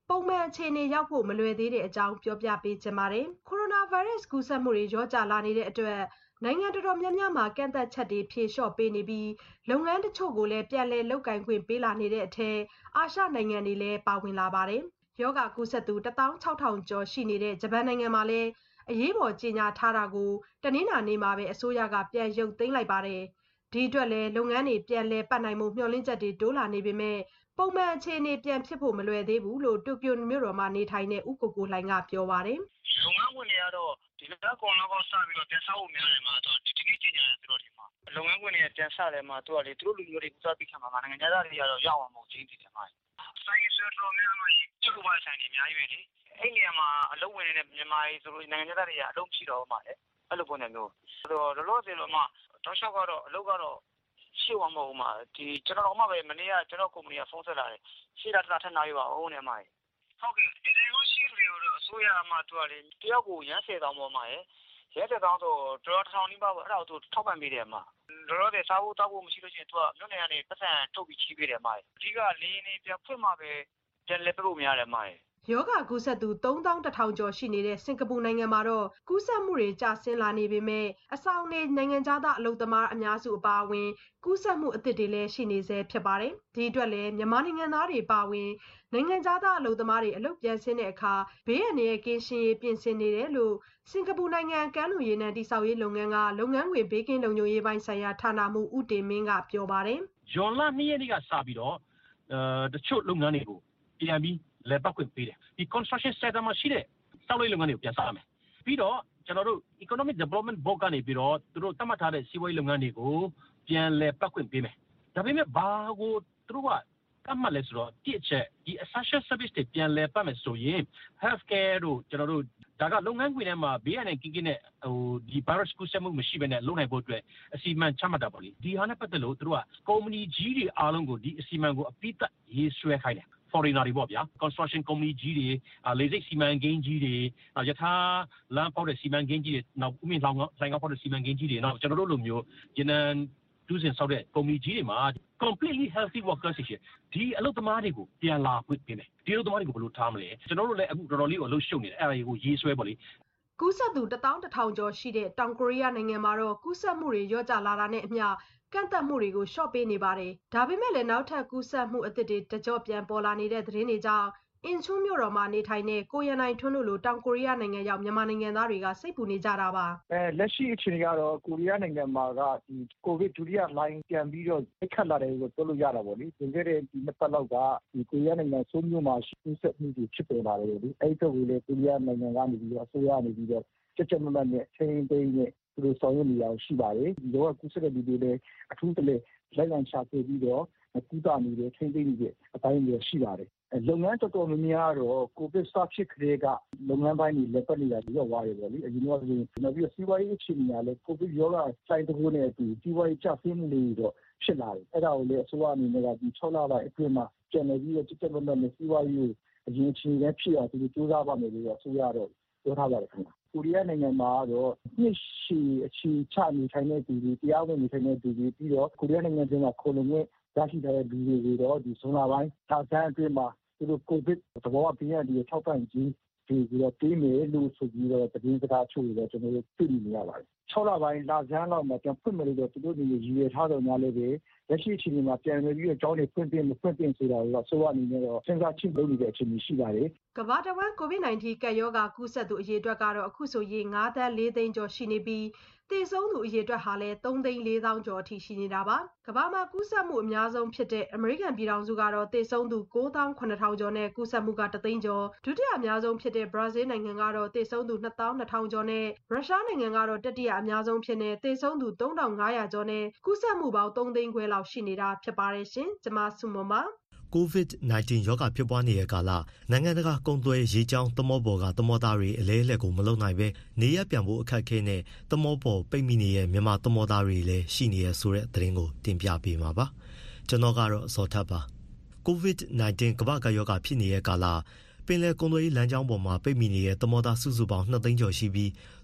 ပုံမှန်အခြေအနေရောက်ဖို့မလွယ်သေးတဲ့အကြောင်းပြောပြပေးချင်ပါတယ်။ ကိုရိုနာဗိုင်းရပ်စ်ကူးစက်မှုတွေလျော့ကျလာနေတဲ့အတွက်နိုင်ငံတော်တော်များများမှာကန့်သတ်ချက်တွေဖြေလျှော့ပေးနေပြီးလုပ်ငန်းတချို့ကိုလည်းပြန်လည်လုပ်ကိုင်ခွင့်ပေးလာနေတဲ့အထက်အာရှနိုင်ငံတွေလည်းပါဝင်လာပါတယ်။ရောဂါကူးစက်သူ 16,000 ကျော်ရှိနေတဲ့ဂျပန်နိုင်ငံမှာလည်းအရေးပေါ်ကြေညာထားတာကိုတနင်္လာနေ့မှာပဲအစိုးရကပြန်ရုပ်သိမ်းလိုက်ပါတယ်။ဒီအတွက်လည်းလုပ်ငန်းတွေပြန်လည်ပတ်နိုင်မှုမျှော်လင့်ချက်တွေတိုးလာနေပေမဲ့ပုံမှန်အခြေအနေပြန်ဖြစ်ဖို့မလွယ်သေးဘူးလို့တိုကျိုမြို့တော်မှာနေထိုင်တဲ့ဦးကိုကိုလှိုင်ကပြောပါတယ်။လုပ်ငန်းခွင်တွေကတော့ဒီလကောင်လောက်စပြီးတော့ပြန်ဆောက်ဖို့များတယ်မှာတော့ဒီနေ့ကြေညာတယ်ဆိုတော့ဒီမှာလုပ်ငန်းခွင်တွေပြန်ဆတယ်မှာသူကလေသူတို့လူမျိုးတွေစပြီးခံမှာနိုင်ငံသားတွေကတော့ရောက်အောင်မဟုတ်ချင်းတည်တယ်မှာဆိုင်ဆိုတော့များမှာကျုပ်ဘာဆိုင်နေအများကြီးပဲလေအဲ့နေရာမှာအလုပ်ဝင်နေတဲ့မြန်မာတွေဆိုလို့နိုင်ငံသားတွေကအလုပ်ရှိတော့မှာလေအဲ့လိုပုံစံမျိုးဆိုတော့လောလောဆယ်တော့မှတောက်လျှောက်ကတော့အလုပ်ကတော့ရှိအောင်မဟုတ်မှာဒီကျွန်တော်မှပဲမနေ့ကကျွန်တော်ကုမ္ပဏီကဖုန်းဆက်လာတယ်ရှေ့တာထပ်နာရပါဦးနဲ့မှာဟုတ်ကဲ့ဒီလိုရှိလို့အစိုးရမှသူကလေတယောက်ကိုရမ်း10တောင်းပေါ်မှာရဲ10တောင်းဆိုတော်ထောင်နီးပါးအဲ့ဒါကိုသူထောက်ပံ့ပေးတယ်မှာလောလောဆယ်စားဖို့တောက်ဖို့မရှိလို့ရှိရင်သူကမြို့နယ်ကနေပတ်စံထုတ်ပြီးချီးပေးတယ်မှာအဓိကလေးနေပြန်ဖွင့်မှာပဲပြန်လက်ပြလို့မရတယ်မှာရောဂါကူးစက်သူ 31,000 ကျော်ရှိနေတဲ့စင်ကာပူနိုင်ငံမှာတော့ကူးစက်မှုတွေကျဆင်းလာနေပေမဲ့အဆောင်နေနိုင်ငံခြားသားအလုပ်သမားအများစုအပါအဝင်ကူးစက်မှုအသစ်တွေလည်းရှိနေဆဲဖြစ်ပါတယ်။ဒီအတွက်လည်းမြန်မာနိုင်ငံသားတွေပါဝင်နိုင်ငံခြားသားအလုပ်သမားတွေအလုပ်ပြန်ဆင်းတဲ့အခါဘေးအန္တရာယ်ကင်းရှင်းရေးပြင်ဆင်နေတယ်လို့စင်ကာပူနိုင်ငံကမ်းလွန်ရေနံတည်ဆောက်ရေးလုပ်ငန်းကလုပ်ငန်းခွင်ဘေးကင်းလုံခြုံရေးပိုင်းဆိုင်ရာဌာနမှူးဦးတင်မင်းကပြောပါတယ်။ဇွန်လ2ရက်နေ့ကစပြီးတော့တချို့လုပ်ငန်းတွေကိုပြန်ပြီးလည်ပတ်ခွင့်ပေးတယ်ဒီ construction sector မှာရှိတဲ့စောက်လုပ်ငန်းတွေကိုပြန်စရမယ်ပြီးတော့ကျွန်တော်တို့ economic development board ကနေပြီးတော့သူတို့သတ်မှတ်ထားတဲ့စီးပွားရေးလုပ်ငန်းတွေကိုပြန်လည်ပတ်ခွင့်ပေးမယ်ဒါပေမဲ့ဘာကိုသူတို့ကသတ်မှတ်လဲဆိုတော့တစ်ချက်ဒီ essential service တွေပြန်လည်ပတ်မယ်ဆိုရင် healthcare တို့ကျွန်တော်တို့ဒါကလုပ်ငန်းခွင်ထဲမှာဘေးအန္တရာယ်ကင်းတဲ့ဒီ virus ကူးစက်မှုမရှိဘဲနဲ့လုပ်နိုင်ဖို့အတွက်အစီအမံချမှတ်တာပေါ့လေဒီဟာနဲ့ပတ်သက်လို့သူတို့ကကုမ္ပဏီကြီးတွေအားလုံးကိုဒီအစီအမံကိုအပိသက်ရေးဆွဲခိုင်းတယ်foreigner တွေပေါ့ဗျာ construction company ကြီးတွေလေဆိပ်စီမံကိန်းကြီးတွေယထာလမ်းပေါက်တဲ့စီမံကိန်းကြီးတွေနောက်ဥမင်လောင်ဆိုင်ကပေါက်တဲ့စီမံကိန်းကြီးတွေနောက်ကျွန်တော်တို့လိုမျိုးရနံဒုစင်ဆောက်တဲ့ company ကြီးတွေမှာ completely healthy workers ရှိဒီအလုပ်သမားတွေကိုပြန်လာခွင့်ပေးမယ်ဒီအလုပ်သမားတွေကိုဘယ်လိုထားမလဲကျွန်တော်တို့လည်းအခုတော်တော်လေးကိုအလုပ်ရှုပ်နေတယ်အဲ့ဒါကိုရေးဆွဲပေါ့လေကူးစက်သူ 11,000 ကျော်ရှိတဲ့တောင်ကိုရီးယားနိုင်ငံမှာတော့ကူးစက်မှုတွေလျော့ကျလာတာနဲ့အမျှကန့်သတ်မှုတွေကိုလျှော့ပေးနေပါတယ်။ဒါပေမဲ့လည်းနောက်ထပ်ကူးစက်မှုအသစ်တွေတကြော့ပြန်ပေါ်လာနေတဲ့သတင်းတွေကြောင့်အင်ချူးမြို့တော်မှာနေထိုင်တဲ့ကိုရန်နိုင်ထွန်းတို့လိုတောင်ကိုရီးယားနိုင်ငံရောက်မြန်မာနိုင်ငံသားတွေကစိတ်ပူနေကြတာပါ။လက်ရှိအခြေအနေကတော့ကိုရီးယားနိုင်ငံမှာကဒီကိုဗစ်ဒုတိယလိုင်းပြန်ပြီးတော့အခက်လာတယ်လို့ပြောလို့ရတာပေါ့လေ။ဒီကနေ့ဒီနှစ်ပတ်လောက်ကဒီကိုရီးယားနိုင်ငံဆိုးမြို့မှာကူးစက်မှုတွေဖြစ်ပေါ်လာတယ်လေ။အဲ့ဒီတော့လေကိုရီးယားနိုင်ငံကနေပြီးတော့အစိုးရနေပြီးတော့ကြက်မတ်နဲ့ချင်းသိန်းနဲ့သူတို့ဆောင်ရွက်နေရရှိပါတယ်ဒီတော့ကူးစက်တဲ့လူတွေလည်းအထူးတလဲလိုက်လံရှာဖွေပြီးတော့ကူးတာနေတဲ့ချင်းသိန်းတွေအတိုင်းတွေရှိပါတယ်လုပ်ငန်းတော်တော်များများတော့ကိုဗစ်စဖြစ်ခရဲကလုပ်ငန်းပိုင်းတွေလက်ပတ်နေတာရောက်သွားတယ်ပေါ့လေအရင်ကဆိုရင်နောက်ပြီးစီးပွားရေးအခြေအနေကလည်းကိုဗစ်ရောဂါဆိုင်တကူနဲ့အတူစီးပွားရေးကျဆင်းမှုတွေတော့ဖြစ်လာတယ်အဲ့ဒါကိုလည်းအစိုးရအနေနဲ့ကဒီ6လပိုင်းအတွင်းမှာပြန်လည်ပြီးတော့ကြက်မတ်နဲ့စီးပွားရေးကိုအရင်အခြေအနေဖြစ်အောင်သူတို့စူးစမ်းပါမယ်လို့အစိုးရတော့ပြောထားပါတယ်ခင်ဗျကိုရီးယားနိုင်ငံမှာတော့နှစ်ရှည်အခြေချနေထိုင်တဲ့သူတွေတရားဝင်နေထိုင်တဲ့သူတွေပြီးတော့ကိုရီးယားနိုင်ငံကခိုလုံနဲ့ရရှိထားတဲ့လူတွေတော့ဒီဇွန်လပိုင်းသာဆန်းအတွင်းမှာသူတို့ကိုဗစ်သဘောအပြင်ဒီထောက်ပံ့ကြီးပြီးတော့ပေးမယ်လို့ဆိုပြီးတော့သတင်းစကားချို့တွေကျွန်တော်တို့သိနေရပါတယ်6လပိုင်းလာဇန်းလောက်မှာပြန်ဖွင့်မယ်လို့သူတို့နေရည်ရွယ်ထားတော့များလည်းပဲလက်ရှိအချိန်မှာပြန်ပြီးတော့ကျောင်းတွေဖွင့်ပြင်ဆိုတာတော့ဆိုတော့အနေနဲ့တော့စဉ်းစားချိလုပ်နေတဲ့အခြေအနေရှိပါတယ်ကမ္ဘာတဝန်း COVID-19 ကပ်ရောဂါကူးစက်သူအရေအတွက်ကတော့အခုဆိုရင်5.4 သန်းကျော်ရှိနေပြီးသေဆုံးသူအရေအတွက်ဟာလည်း3,400,000 ကျော်အထိရှိနေတာပါ။ကမ္ဘာမှာကူးစက်မှုအများဆုံးဖြစ်တဲ့အမေရိကန်ပြည်ထောင်စုကတော့သေဆုံးသူ9,700 ကျော်နဲ့ကူးစက်မှုက1သိန်းကျော်ဒုတိယအများဆုံးဖြစ်တဲ့ဘရာဇီးနိုင်ငံကတော့သေဆုံးသူ22,000 ကျော်နဲ့ရုရှားနိုင်ငံကတော့တတိယအများဆုံးဖြစ်နေသေဆုံးသူ3,500 ကျော်နဲ့ကူးစက်မှုပေါင်း3သိန်းခွဲလောက်ရှိနေတာဖြစ်ပါတယ်ရှင်။ကျွန်မဆုမွန်ပါ COVID-19 ရောဂါဖြစ်ပွားနေတဲ့ကာလနိုင်ငံတကာကုန်သွယ်ရေကြောင်းသမောပေါ်ကသမောသားတွေအလဲအလှယ်ကိုမလုပ်နိုင်ပဲနေရပြန်ဖို့အခက်အခဲနဲ့သမောပေါ်ပိတ်မိနေတဲ့မြန်မာသမောသားတွေလည်းရှိနေရဆိုတဲ့သတင်းကိုတင်ပြပေးမှာပါကျွန်တော်ကတော့အစောထပ်ပါ COVID-19 ကမ္ဘာ့ကပ်ရောဂါဖြစ်နေတဲ့ကာလပင်လယ်ကုန်သွယ်ရေးလမ်းကြောင်းပေါ်မှာပိတ်မိနေတဲ့သမောသားစုစုပေါင်း2သိန်းကျော်ရှိပြီး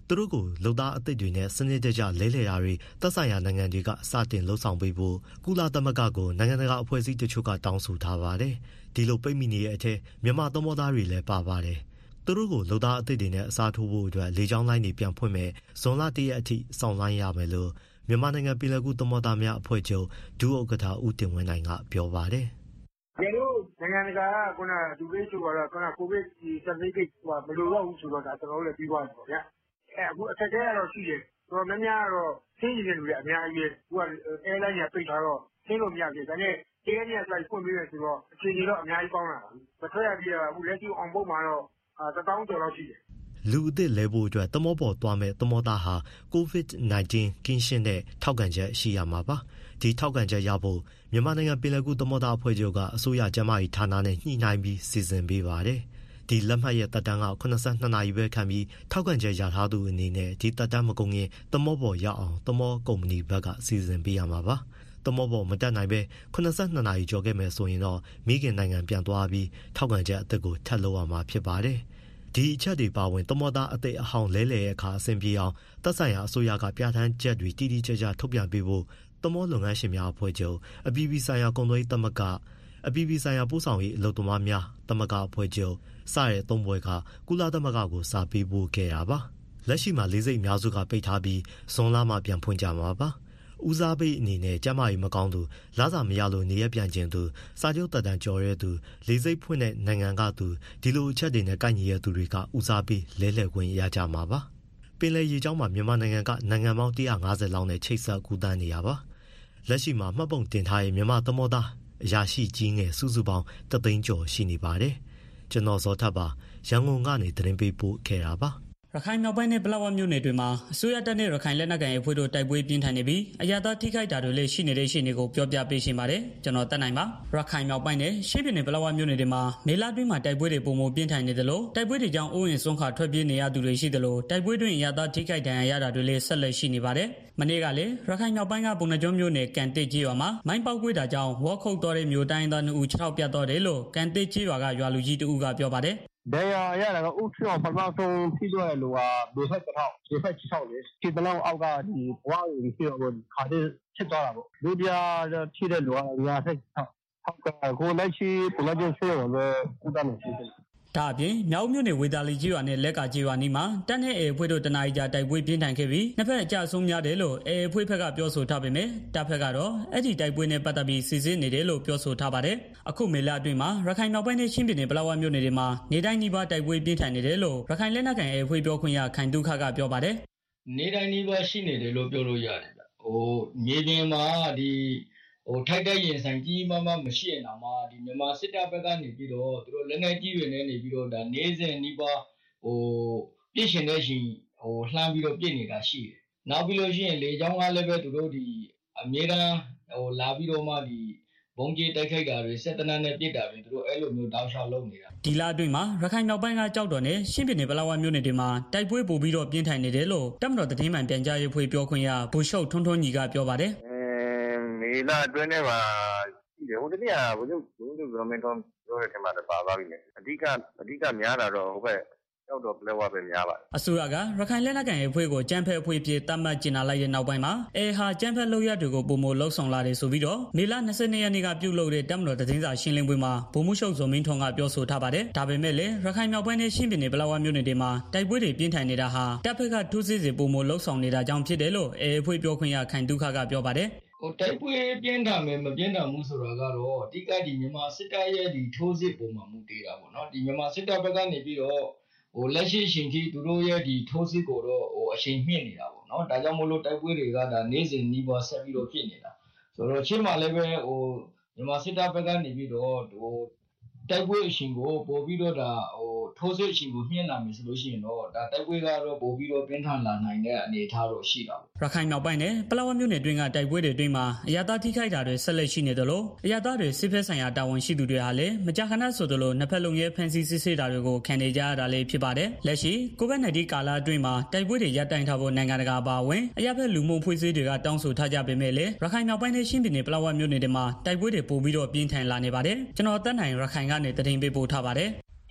သူတို့ကိုလုံသားအသစ်တွေနဲ့စနစ်တကျလဲလှယ်တာတွေသက်ဆိုင်ရာနိုင်ငံတွေကစတင်လှုံ့ဆော်ပေးဖို့ကုလသမဂ္ဂကိုနိုင်ငံတကာအဖွဲ့အစည်းတချို့ကတောင်းဆိုထားပါတယ်ဒီလိုပိတ်မိနေတဲ့အထက်မြန်မာသမောသားတွေလည်းပါပါတယ်သူတို့ကိုလုံသားအသစ်တွေနဲ့အစားထိုးဖို့အတွက်လေကြောင်းလိုင်းတွေပြန်ဖွင့်မယ်ဇွန်လ 1 ရက်အထိစောင့်ဆိုင်းရမယ်လို့မြန်မာနိုင်ငံပြည်လည်ကူသမောသားများအဖွဲ့ချုပ်ဒုဥက္ကဋ္ဌဦးတင်ဝင်းနိုင်ကပြောပါတယ်ကျတို့နိုင်ငံတကာကလူတွေဆိုတော့ကိုဗစ်certificate မလိုတော့ဘူးဆိုတော့ဒါကျွန်တော်တို့လည်းပြီးသွားပြီပေါ့ဗျာအခုအထက်ထဲကတော့ရှိတယ်တော်တော်များများကတော့ဆင်းနေတဲ့လူတွေအများကြီးပဲအဲလိုင်းကပိတ်ထားတော့ဆင်းလို့မရဘူးဒါနဲ့တရားနဲ့ဆိုင်ဖွင့်ပြီးရဆိုတော့အခြေအနေတော့အများကြီးကောင်းလာပါပြီမထွက်ရပြီးတော့အခုလက်ရှိ on board မှာတော့1000ကျော်လောက်ရှိတယ်လူအသစ်လဲဖို့အတွက်သမောပေါ်သွားမဲ့သမောသားဟာ COVID-19 ကင်းရှင်းတဲ့ထောက်ခံချက်ရှိရမှာပါဒီထောက်ခံချက်ရဖို့မြန်မာနိုင်ငံပြည်လည်ကူသမောသားအဖွဲ့ချုပ်ကအစိုးရကျန်းမာရေးဌာနနဲ့ညှိနှိုင်းပြီးစီစဉ်ပေးပါတယ်ဒီလက်မှတ်ရဲ့တက်တန်းက82နာရီပဲခံပြီးထောက်ခံချက်ရထားသူအနေနဲ့ဒီတက်တန်းမကုန်ရင်သမောပေါ်ရအောင်သမောကုမ္ပဏီဘက်ကစီစဉ်ပေးရမှာပါသမောပေါ်မတက်နိုင်ပဲ82နာရီကျော်ခဲ့မယ်ဆိုရင်တော့မိခင်နိုင်ငံပြန်သွားပြီးထောက်ခံချက်အသစ်ကိုထပ်လုပ်ရမှာဖြစ်ပါတယ်ဒီအချက်တွေပါဝင်သမောသားအသေးအဟောင်းလဲလှယ်အခါအဆင်ပြေအောင်သက်ဆိုင်ရာအစိုးရကပြဋ္ဌာန်းချက်တွေတိတိကျကျထုတ်ပြန်ပေးဖို့သမောလုပ်ငန်းရှင်များအဖွဲ့ချုပ်အပြည်ပြည်ဆိုင်ရာကုန်သွယ်ရေးသမဂ္ဂအပြည်ပြည်ဆိုင်ရာပို့ဆောင်ရေးအလုပ်သမားများသမဂ္ဂအဖွဲ့ချုပ်စတဲ့သုံးဘွဲကကုလသမဂ္ဂကိုစာပေးပို့ခဲ့တာပါလက်ရှိမှာလေးစိတ်အများစုကပိတ်ထားပြီးဇွန်လမှပြန်ဖွင့်ကြမှာပါဦးစားပေးအနေနဲ့ကျန်းမာရေးမကောင်းသူလစာမရလို့နေရပြန်ခြင်းသူစာချုပ်တက်တန်းကျော်ရဲသူလေးစိတ်ဖွင့်တဲ့နိုင်ငံကသူဒီလိုအချက်တွေနဲ့ကိုက်ညီရသူတွေကဦးစားပေးလဲလှယ်ခွင့်ရကြမှာပါပင်လယ်ရေကြောင်းမှာမြန်မာနိုင်ငံကနိုင်ငံပေါင်း150လောက်နဲ့ချိတ်ဆက်ကူးတန်းနေရပါလက်ရှိမှာမှတ်ပုံတင်ထားတဲ့မြန်မာသမောသားအရာရှိကြီးငယ်စုစုပေါင်း3သိန်းကျော်ရှိနေပါတယ်ကျွန်တော်ဇော်ထပ်ပါရန်ကုန်ကနေသတင်းပေးပို့ခဲ့တာပါရခိုင်မြောက်ပိုင်းနဲ့ပလက်ဝမြို့နယ်တွေမှာအစိုးရတပ်နဲ့ရခိုင်လက်နက်ကိုင်အဖွဲ့တို့တိုက်ပွဲပြင်းထန်နေပြီးအရာသားထိခိုက်တာတွေလည်းရှိနေတဲ့ရှင်းတွေကိုပြောပြပေးရှင်းပါတယ်ကျွန်တော်တက်နိုင်ပါရခိုင်မြောက်ပိုင်းနဲ့ရှေ့ပြည်နယ်ပလက်ဝမြို့နယ်တွေမှာမေလတွင်းမှာတိုက်ပွဲတွေပုံမပြင်းထန်နေတယ်လို့တိုက်ပွဲတွေကြောင့်အိုးအိမ်ဆုံးခါထွက်ပြေးနေရသူတွေရှိတယ်လို့တိုက်ပွဲတွင်အရာသားထိခိုက်ဒဏ်ရာရတာတွေလည်းဆက်လက်ရှိနေပါတယ်မနေ့ကလည်းရခိုင်မြောက်ပိုင်းကပုံနှကျွန်းမြို့နယ်ကန်တစ်ကြီးရွာမှာမိုင်းပေါက်ကွေးတာကြောင့်ဝေါ်ခုတ်တော်တဲ့မြို့တိုင်းသား2ဦး6ထောက်ပြတ်တော်တယ်လို့ကန်တစ်ကြီးရွာကရွာလူကြီး2ဦးကပြောပါတယ်ဒဏ်ရာရတာကဥထရောပထမဆုံးထိသွားတဲ့လူကဘေဖက်6ထောက်လေဒီတလုံးအောက်ကဒီဘဝကိုပြီးတော့ခါတဲ့ဖြစ်သွားတာပေါ့လူပြထိတဲ့လူက56ထောက်ကကိုလက်ရှိပလက်ကျဆေးရောပဲကုသနေရှိတယ်ဒါအပြင်မြောက်မြို့နယ်ဝေသာလီကြီးရွာနဲ့လက်ကကြီးရွာနီးမှာတပ်နဲ့အေအဖွဲ့တို့တနအီကြာတိုက်ပွဲပြင်းထန်ခဲ့ပြီးနှစ်ဖက်အကြအဆုံးများတယ်လို့အေအဖွဲ့ဖက်ကပြောဆိုထားပေမဲ့တပ်ဖက်ကတော့အဲ့ဒီတိုက်ပွဲနဲ့ပတ်သက်ပြီးစစ်ဆေးနေတယ်လို့ပြောဆိုထားပါတယ်အခုမေလအတွင်းမှာရခိုင်မြောက်ပိုင်းနဲ့ချင်းပြည်နယ်ပလက်ဝမြို့နယ်တွေမှာနေတိုင်းနီးပါးတိုက်ပွဲပြင်းထန်နေတယ်လို့ရခိုင်လက်နက်ကိုင်အေအဖွဲ့ပြောခွင့်ရခိုင်တုခကပြောပါတယ်နေတိုင်းနီးပါးရှိနေတယ်လို့ပြောလို့ရတယ်မြေပြင်မှာထိုက်တဲ့ရင်ဆိုင်ကြီးမမမရှိရင်တော့မှဒီမြန်မာစစ်တပ်ဘက်ကနေပြီးတော့သူတို့လက်နက်ကြီးတွေနဲ့နေပြီးတော့ဒါနေစဉ်နီးပါးပြည့်ရှင်တဲ့ရှင်လှမ်းပြီးတော့ပြည့်နေတာရှိတယ်။နောက်ပြီးလို့ရှိရင်လေကြောင်းကလည်းပဲသူတို့ဒီအမြဲတမ်းလာပြီးတော့မှဒီဘုံကြီးတိုက်ခိုက်တာတွေစက်တနက်နဲ့ပြစ်တာတွေသူတို့အဲ့လိုမျိုးတောက်လျှောက်လုပ်နေတာဒီလအတွင်းမှာရခိုင်မြောက်ပိုင်းကကြောက်တော်နဲ့ရှင်းပြည်နယ်ပလက်ဝမြို့နယ်တွေမှာတိုက်ပွဲပို့ပြီးတော့ပြင်းထန်နေတယ်လို့တပ်မတော်သတင်းမှန်ပြန်ကြားရေးဖွဲ့ပြောခွင့်ရဗိုလ်ချုပ်ထွန်းထွန်းညီကပြောပါတယ်မေလအတွင်းထဲမှာရှိတယ်ဟိုတနေ့ကဘုရားဂမန်တော်ပြောတဲ့ထဲမှာပါသွားပြီလေအဓိကများတာတော့ဟိုဘက်ရောက်တော့ပလက်ဝပဲများပါတယ်အစိုးရကရခိုင်လက်နက်ကိုင်အဖွဲ့ကိုကြမ်းဖက်အဖွဲ့ဖြစ်တတ်မှတ်ကျင်လာလိုက်တဲ့နောက်ပိုင်းမှာအေဟာကြမ်းဖက်လုပ်ရတွေကိုပုံမလှုပ်ဆောင်လာတယ်ဆိုပြီးတော့မေလ22ရက်နေ့ကပြုလုပ်တဲ့တပ်မတော်သတင်းစာရှင်းလင်းပွဲမှာဗိုလ်မှူးချုပ်ဇော်မင်းထွန်းကပြောဆိုထားပါတယ်ဒါပေမဲ့လည်းရခိုင်မြောက်ပိုင်းနဲ့ရှင်းပြည်နယ်ပလက်ဝမြို့နယ်တွေမှာတိုက်ပွဲတွေပြင်းထန်နေတာဟာတပ်ဖက်ကထိုးစစ်တွေပုံမလှုပ်ဆောင်နေတာကြောင့်ဖြစ်တယ်လို့အေအဖွဲ့ပြောခွင့်ရခိုင်တုခကပြောပါတယ်တိုက်ပွဲပြင်းထန်မယ်မပြင်းထန်ဘူးဆိုတာကတော့အဓိကဒီမြန်မာစစ်တပ်ရဲ့ဒီထိုးစစ်ပုံမှာမူတည်တာပေါ့နော်ဒီမြန်မာစစ်တပ်ဘက်ကနေပြီးတော့လက်ရှိရှင်ကြီးသူတို့ရဲ့ဒီထိုးစစ်ကိုတော့အချိန်မြင့်နေတာပေါ့နော်ဒါကြောင့်မို့လို့တိုက်ပွဲတွေကဒါနေ့စဉ်နီးပါးဆက်ပြီးတော့ဖြစ်နေတာဆိုတော့ချင်းမှာလည်းပဲမြန်မာစစ်တပ်ဘက်ကနေပြီးတော့တိုက်ပွဲအရှင်ကိုပို့ပြီးတော့ဒါထိုးစစ်အရှင်ကိုမြင့်လာမယ်ဆိုလို့ရှိရင်တော့ဒါတိုက်ပွဲကတော့ပို့ပြီးတော့ပြင်းထန်လာနိုင်တဲ့အနေအထားတော့ရှိတာပေါ့ရခိုင်မြောက်ပိုင်းနဲ့ပလက်ဝမြို့နယ်တွင်းကတိုက်ပွဲတွေအတွင်းမှာအရသာထိခိုက်တာတွေဆက်လက်ရှိနေတယ်လို့အရသာတွေစစ်ဖက်ဆိုင်ရာတာဝန်ရှိသူတွေဟာလည်းမကြာခဏဆိုသလိုနှစ်ဖက်လုံးရဲ့ဖန်ဆီးစစ်ဆေးတာတွေကိုခံနေကြရတာလည်းဖြစ်ပါတယ်လက်ရှိကိုဗစ်-19ကာလအတွင်းမှာတိုက်ပွဲတွေရပ်တန့်ထားဖို့နိုင်ငံတကာပါဝင်အရဖက်လူမှုဖွဲ့စည်းတွေကတောင်းဆိုထားကြပေမဲ့လည်းရခိုင်မြောက်ပိုင်းနဲ့ရှင်းပြည်နယ်ပလက်ဝမြို့နယ်တွေမှာတိုက်ပွဲတွေပိုပြီးတော့ပြင်းထန်လာနေပါတယ်ကျွန်တော်တက်နိုင်ရခိုင်ကနေသတင်းပေးပို့ထားပါတယ်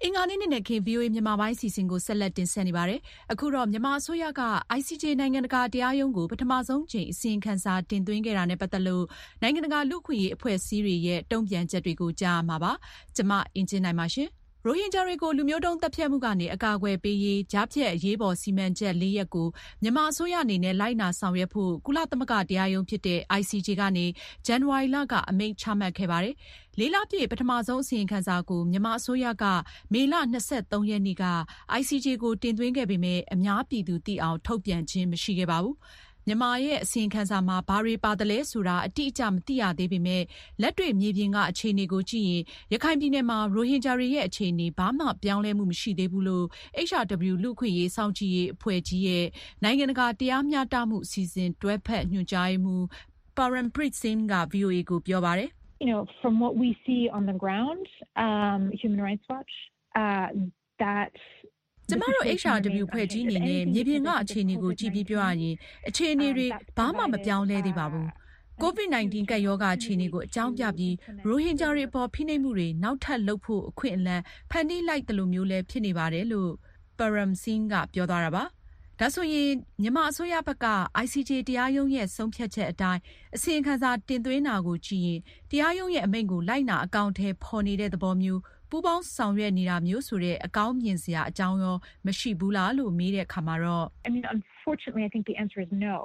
အင်္ဂါနေ့နဲ့ခင် VOA မြန်မာပိုင်းစီစဉ်ကိုဆက်လက်တင်ဆက်နေပါတယ်။အခုတော့မြန်မာအစိုးရက ICJ နိုင်ငံတကာတရားရုံးကိုပထမဆုံးချိန်အစီရင်ခံစာတင်သွင်းခဲ့တာနဲ့ပတ်သက်လို့နိုင်ငံတကာလူ့အခွင့်အရေးအဖွဲ့အစည်းတွေရဲ့တုံ့ပြန်ချက်တွေကိုကြားရမှာပါ။ကျွန်မအင်ဂျင်နိုင်ပါရှင်။ရိုဟင်ဂျာတွေကိုလူမျိုးတုံးသတ်ဖြတ်မှုကနေအကာအကွယ်ပေးရေးကြားဖြတ်အရေးပေါ်စီမံချက်၄ရပ်ကိုမြန်မာအစိုးရအနေနဲ့လိုက်နာဆောင်ရွက်ဖို့ကုလသမဂ္ဂတရားရုံးဖြစ်တဲ့ ICJ ကနေဇန်နဝါရီလကအမိန့်ချမှတ်ခဲ့ပါတယ်။၄လပြည့်ပထမဆုံးအစီရင်ခံစာကိုမြန်မာအစိုးရကမေလ23ရက်နေ့က ICJ ကိုတင်သွင်းခဲ့ပေမဲ့အများပြည်သူသိအောင်ထုတ်ပြန်ခြင်းမရှိခဲ့ပါဘူး။မြန်မာရဲ့အစီရင်ခံစာမှာဘာတွေပါတယ်လဲဆိုတာအတိအကျမသိရသေးပေမဲ့လက်တွေ့မြေပြင်ကအခြေအနေကိုကြည့်ရင်ရခိုင်ပြည်နယ်မှာရိုဟင်ဂျာတွေရဲ့အခြေအနေဘာမှပြောင်းလဲမှုမရှိသေးဘူးလို့ HRW လူ့အခွင့်အရေးစောင့်ကြည့်ရေးအဖွဲ့ကြီးရဲ့နိုင်ငံတကာတရားမျှတမှုအစီအစဉ်တွဲဖက်ညွှန်ကြားရေးမှူး Parampreet Singh က VOA ကိုပြောပါတယ် From what we see on the ground, Human Rights Watch, that ကျမတို့ HRW ဖွဲ့ကြီးအနေနဲ့မြေပြင်ကအခြေအနေကိုကြည့်ပြီးပြောရရင်အခြေအနေတွေဘာမှမပြောင်းလဲသေးပါဘူး။ COVID-19 ကပ်ရောဂါအခြေအနေကိုအကြောင်းပြပြီးရိုဟင်ဂျာတွေအပေါ်ဖိနှိပ်မှုတွေနောက်ထပ်လုပ်ဖို့အခွင့်အလမ်းဖန်တီးလိုက်တယ်လို့မျိုးလဲဖြစ်နေပါတယ်လို့ Param Singh ကပြောသွားတာပါ။ဒါဆိုရင်မြန်မာအစိုးရဘက်က ICJ တရားရုံးရဲ့ဆုံးဖြတ်ချက်အတိုင်းအစီရင်ခံစာတင်သွင်းတာကိုကြည့်ရင်တရားရုံးရဲ့အမိန့်ကိုလိုက်နာအကောင်အထည်ဖော်နေတဲ့သဘောမျိုးပူးပေါင်းဆောင်ရွက်နေတာမျိုးဆိုတဲ့အကောင်းမြင်စရာအကြောင်းရောမရှိဘူးလားလို့မေးတဲ့အခါမှာတော့ unfortunately I think the answer is no.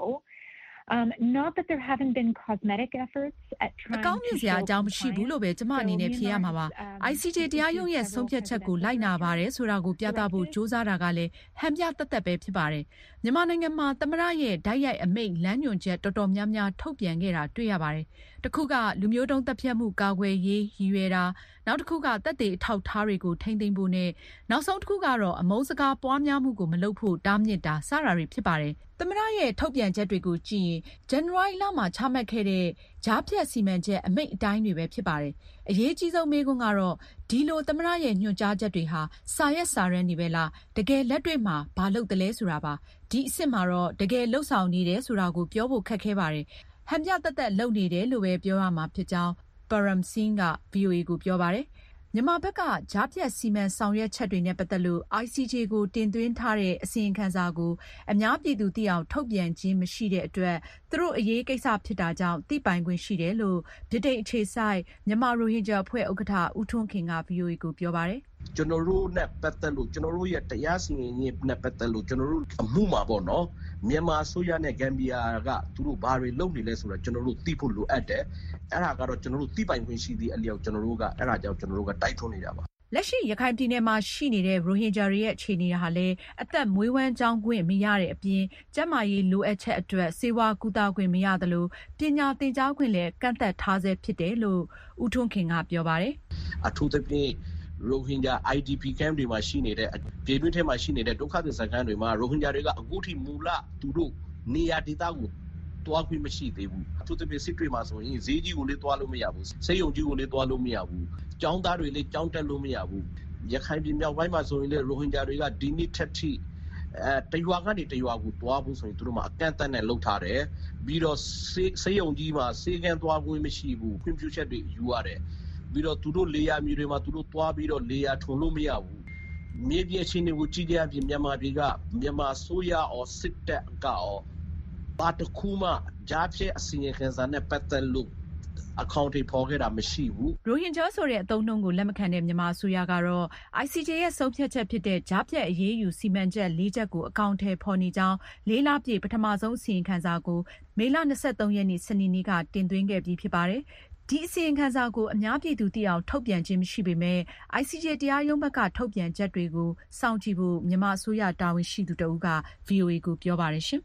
Not that there haven't been cosmetic efforts at trying အကောင်းမြင်စရာအကြောင်းမရှိဘူးလို့ပဲကျမအနေနဲ့ဖြေရမှာပါ။ ICJ တရားရုံးရဲ့ဆုံးဖြတ်ချက်ကိုလိုက်နာပါတယ်ဆိုတာကိုပြသဖို့ကြိုးစားတာကလည်းဟန်ပြသက်သက်ပဲဖြစ်ပါတယ်။မြန်မာနိုင်ငံမှာသမ္မတရဲ့ဓာတ်ရိုက်အမိန့်လမ်းညွှန်ချက်တော်တော်များများထုတ်ပြန်ခဲ့တာတွေ့ရပါတယ်။တစ်ခုကလူမျိုးတုံးသတ်ဖြတ်မှုကာကွယ်ရေးရည်ရွယ်တာနောက်တစ်ခုကသက်သေအထောက်ထားတွေကိုထိန်းသိမ်းဖို့နဲ့နောက်ဆုံးတစ်ခုကတော့အမုန်းစကားပွားများမှုကိုမလုပ်ဖို့တားမြစ်တာစတာတွေဖြစ်ပါတယ်။သမ္မတရဲ့ထုတ်ပြန်ချက်တွေကိုကြည့်ရင်ဇန်နဝါရီလမှာချမှတ်ခဲ့တဲ့ကြားဖြတ်စီမံချက်အမိန့်အတိုင်းတွေပဲဖြစ်ပါတယ်။အရေးကြီးဆုံးမေးခွန်းကတော့ဒီလိုသမ္မတရဲ့ညွှန်ကြားချက်တွေဟာစာရွက်စာတမ်းတွေပဲလားတကယ်လက်တွေ့မှာဘာလုပ်တယ်လဲဆိုတာပါ။ဒီအစ်စ်မှာတော့တကယ်လှုပ်ဆောင်နေတယ်ဆိုတာကိုပြောဖို့ခက်ခဲပါတယ်။ဟန်ပြသက်သက်လုပ်နေတယ်လို့ပဲပြောရမှာဖြစ်ကြောင်း Param Singh က VOA ကိုပြောပါတယ်။မြန်မာဘက်ကကြားဖြတ်စီမံဆောင်ရွက်ချက်တွေနဲ့ပတ်သက်လို့ ICJ ကိုတင်သွင်းထားတဲ့အစီရင်ခံစာကိုအများပြည်သူသိအောင်ထုတ်ပြန်ခြင်းမရှိတဲ့အတွက်သူတို့အရေးကိစ္စဖြစ်တာကြောင့်သိပိုင်ခွင့်ရှိတယ်လို့ဗြိတိန်အခြေစိုက်မြန်မာရိုဟင်ဂျာအဖွဲ့ဥက္ကဋ္ဌဦးထွန်းခင်က VOA ကိုပြောပါတယ်။ကျွန်တော်တို့နဲ့ပတ်သက်လို့ကျွန်တော်တို့ရဲ့တရားစီရင်ရေးနဲ့ပတ်သက်လို့ကျွန်တော်တို့အမှုမှာပေါ့နော်မြန်မာအစိုးရနဲ့ဂမ်ဘီယာကသူတို့ဘာတွေလုပ်နေလဲဆိုတော့ကျွန်တော်တို့သိဖို့လိုအပ်တယ်အဲ့ဒါကတော့ကျွန်တော်တို့သိပိုင်ခွင့်ရှိသည့်အလျောက်ကျွန်တော်တို့ကအဲ့ဒါကြောင့်ကျွန်တော်တို့ကတိုက်တွန်းနေတာပါလက်ရှိရခိုင်ပြည်နယ်မှာရှိနေတဲ့ရိုဟင်ဂျာတွေရဲ့အခြေအနေဟာလည်းအသက်မွေးဝမ်းကြောင်းခွင့်မရတဲ့အပြင်ကျန်းမာရေးလိုအပ်ချက်အတွက်ဆေးဝါးကုသခွင့်မရသလိုပညာသင်ကြားခွင့်လည်းကန့်သတ်ထားဆဲဖြစ်တယ်လို့ဦးထွန်းခင်ကပြောပါတယ်အထူးသဖြင့်ရိုဟင်ဂျာ IDP camp တွေမှာရှိနေတဲ့ပြည်တွင်းထဲမှာရှိနေတဲ့ဒုက္ခသည်စခန်းတွေမှာရိုဟင်ဂျာတွေကအခုထိမူလသူတို့နေရာဒေသကိုတွားခွင့်မရှိသေးဘူးအထူးသဖြင့်စစ်တွေမှာဆိုရင်ဈေးကြီးကိုလည်းတွားလို့မရဘူးစေယုံကြီးကိုလည်းတွားလို့မရဘူးကျောင်းသားတွေလည်းကျောင်းတက်လို့မရဘူးရခိုင်ပြည်မြောက်ပိုင်းမှာဆိုရင်လည်းရိုဟင်ဂျာတွေကဒီနေ့ထက်ထိတရွာကနေတရွာကိုတွားဖို့ဆိုရင်သူတို့မှာအကန့်အသတ်နဲ့လုပ်ထားတယ်ပြီးတော့စေယုံကြီးမှာစေကန်းတွားခွင့်မရှိဘူးခွင့်ပြုချက်တွေယူရတယ်ပြီးတော့သူတို့လေယာမြေတွေမှာသူတို့တွားပြီးတော့လေယာထုံလို့မရဘူးမြေပြင်အခြေအနေကိုကြည့်ကြရင်မြန်မာပြည်ကမြန်မာဆိုရအောင်စစ်တပ်ကအောင်ဘာတခုမှကြားဖြတ်အစီရင်ခံစာနဲ့ပတ်သက်လို့အကောင့်တွေပေါ်ခဲ့တာမရှိဘူးရိုဟင်ဂျာဆိုတဲ့အသုံးနှုန်းကိုလက်မခံတဲ့မြန်မာအစိုးရကတော့ ICJ ရဲ့ဆုံးဖြတ်ချက်ဖြစ်တဲ့ကြားဖြတ်အရေးယူစီမံချက်၄ချက်ကိုအကောင့်ထဲပေါ်နေကြောင်း၄လပြည့်ပထမဆုံးအစီရင်ခံစာကိုမေလ23ရက်နေ့စနေနေ့ကတင်သွင်းခဲ့ပြီးဖြစ်ပါတယ်ဒီအစီရင်ခံစာကိုအများပြည်သူသိအောင်ထုတ်ပြန်ခြင်းမရှိပေမဲ့ ICJ တရားရုံးဘက်ကထုတ်ပြန်ချက်တွေကိုစောင့်ကြည့်ဖို့မြန်မာအစိုးရတာဝန်ရှိသူတဦးက VOA ကိုပြောပါတယ်ရှင်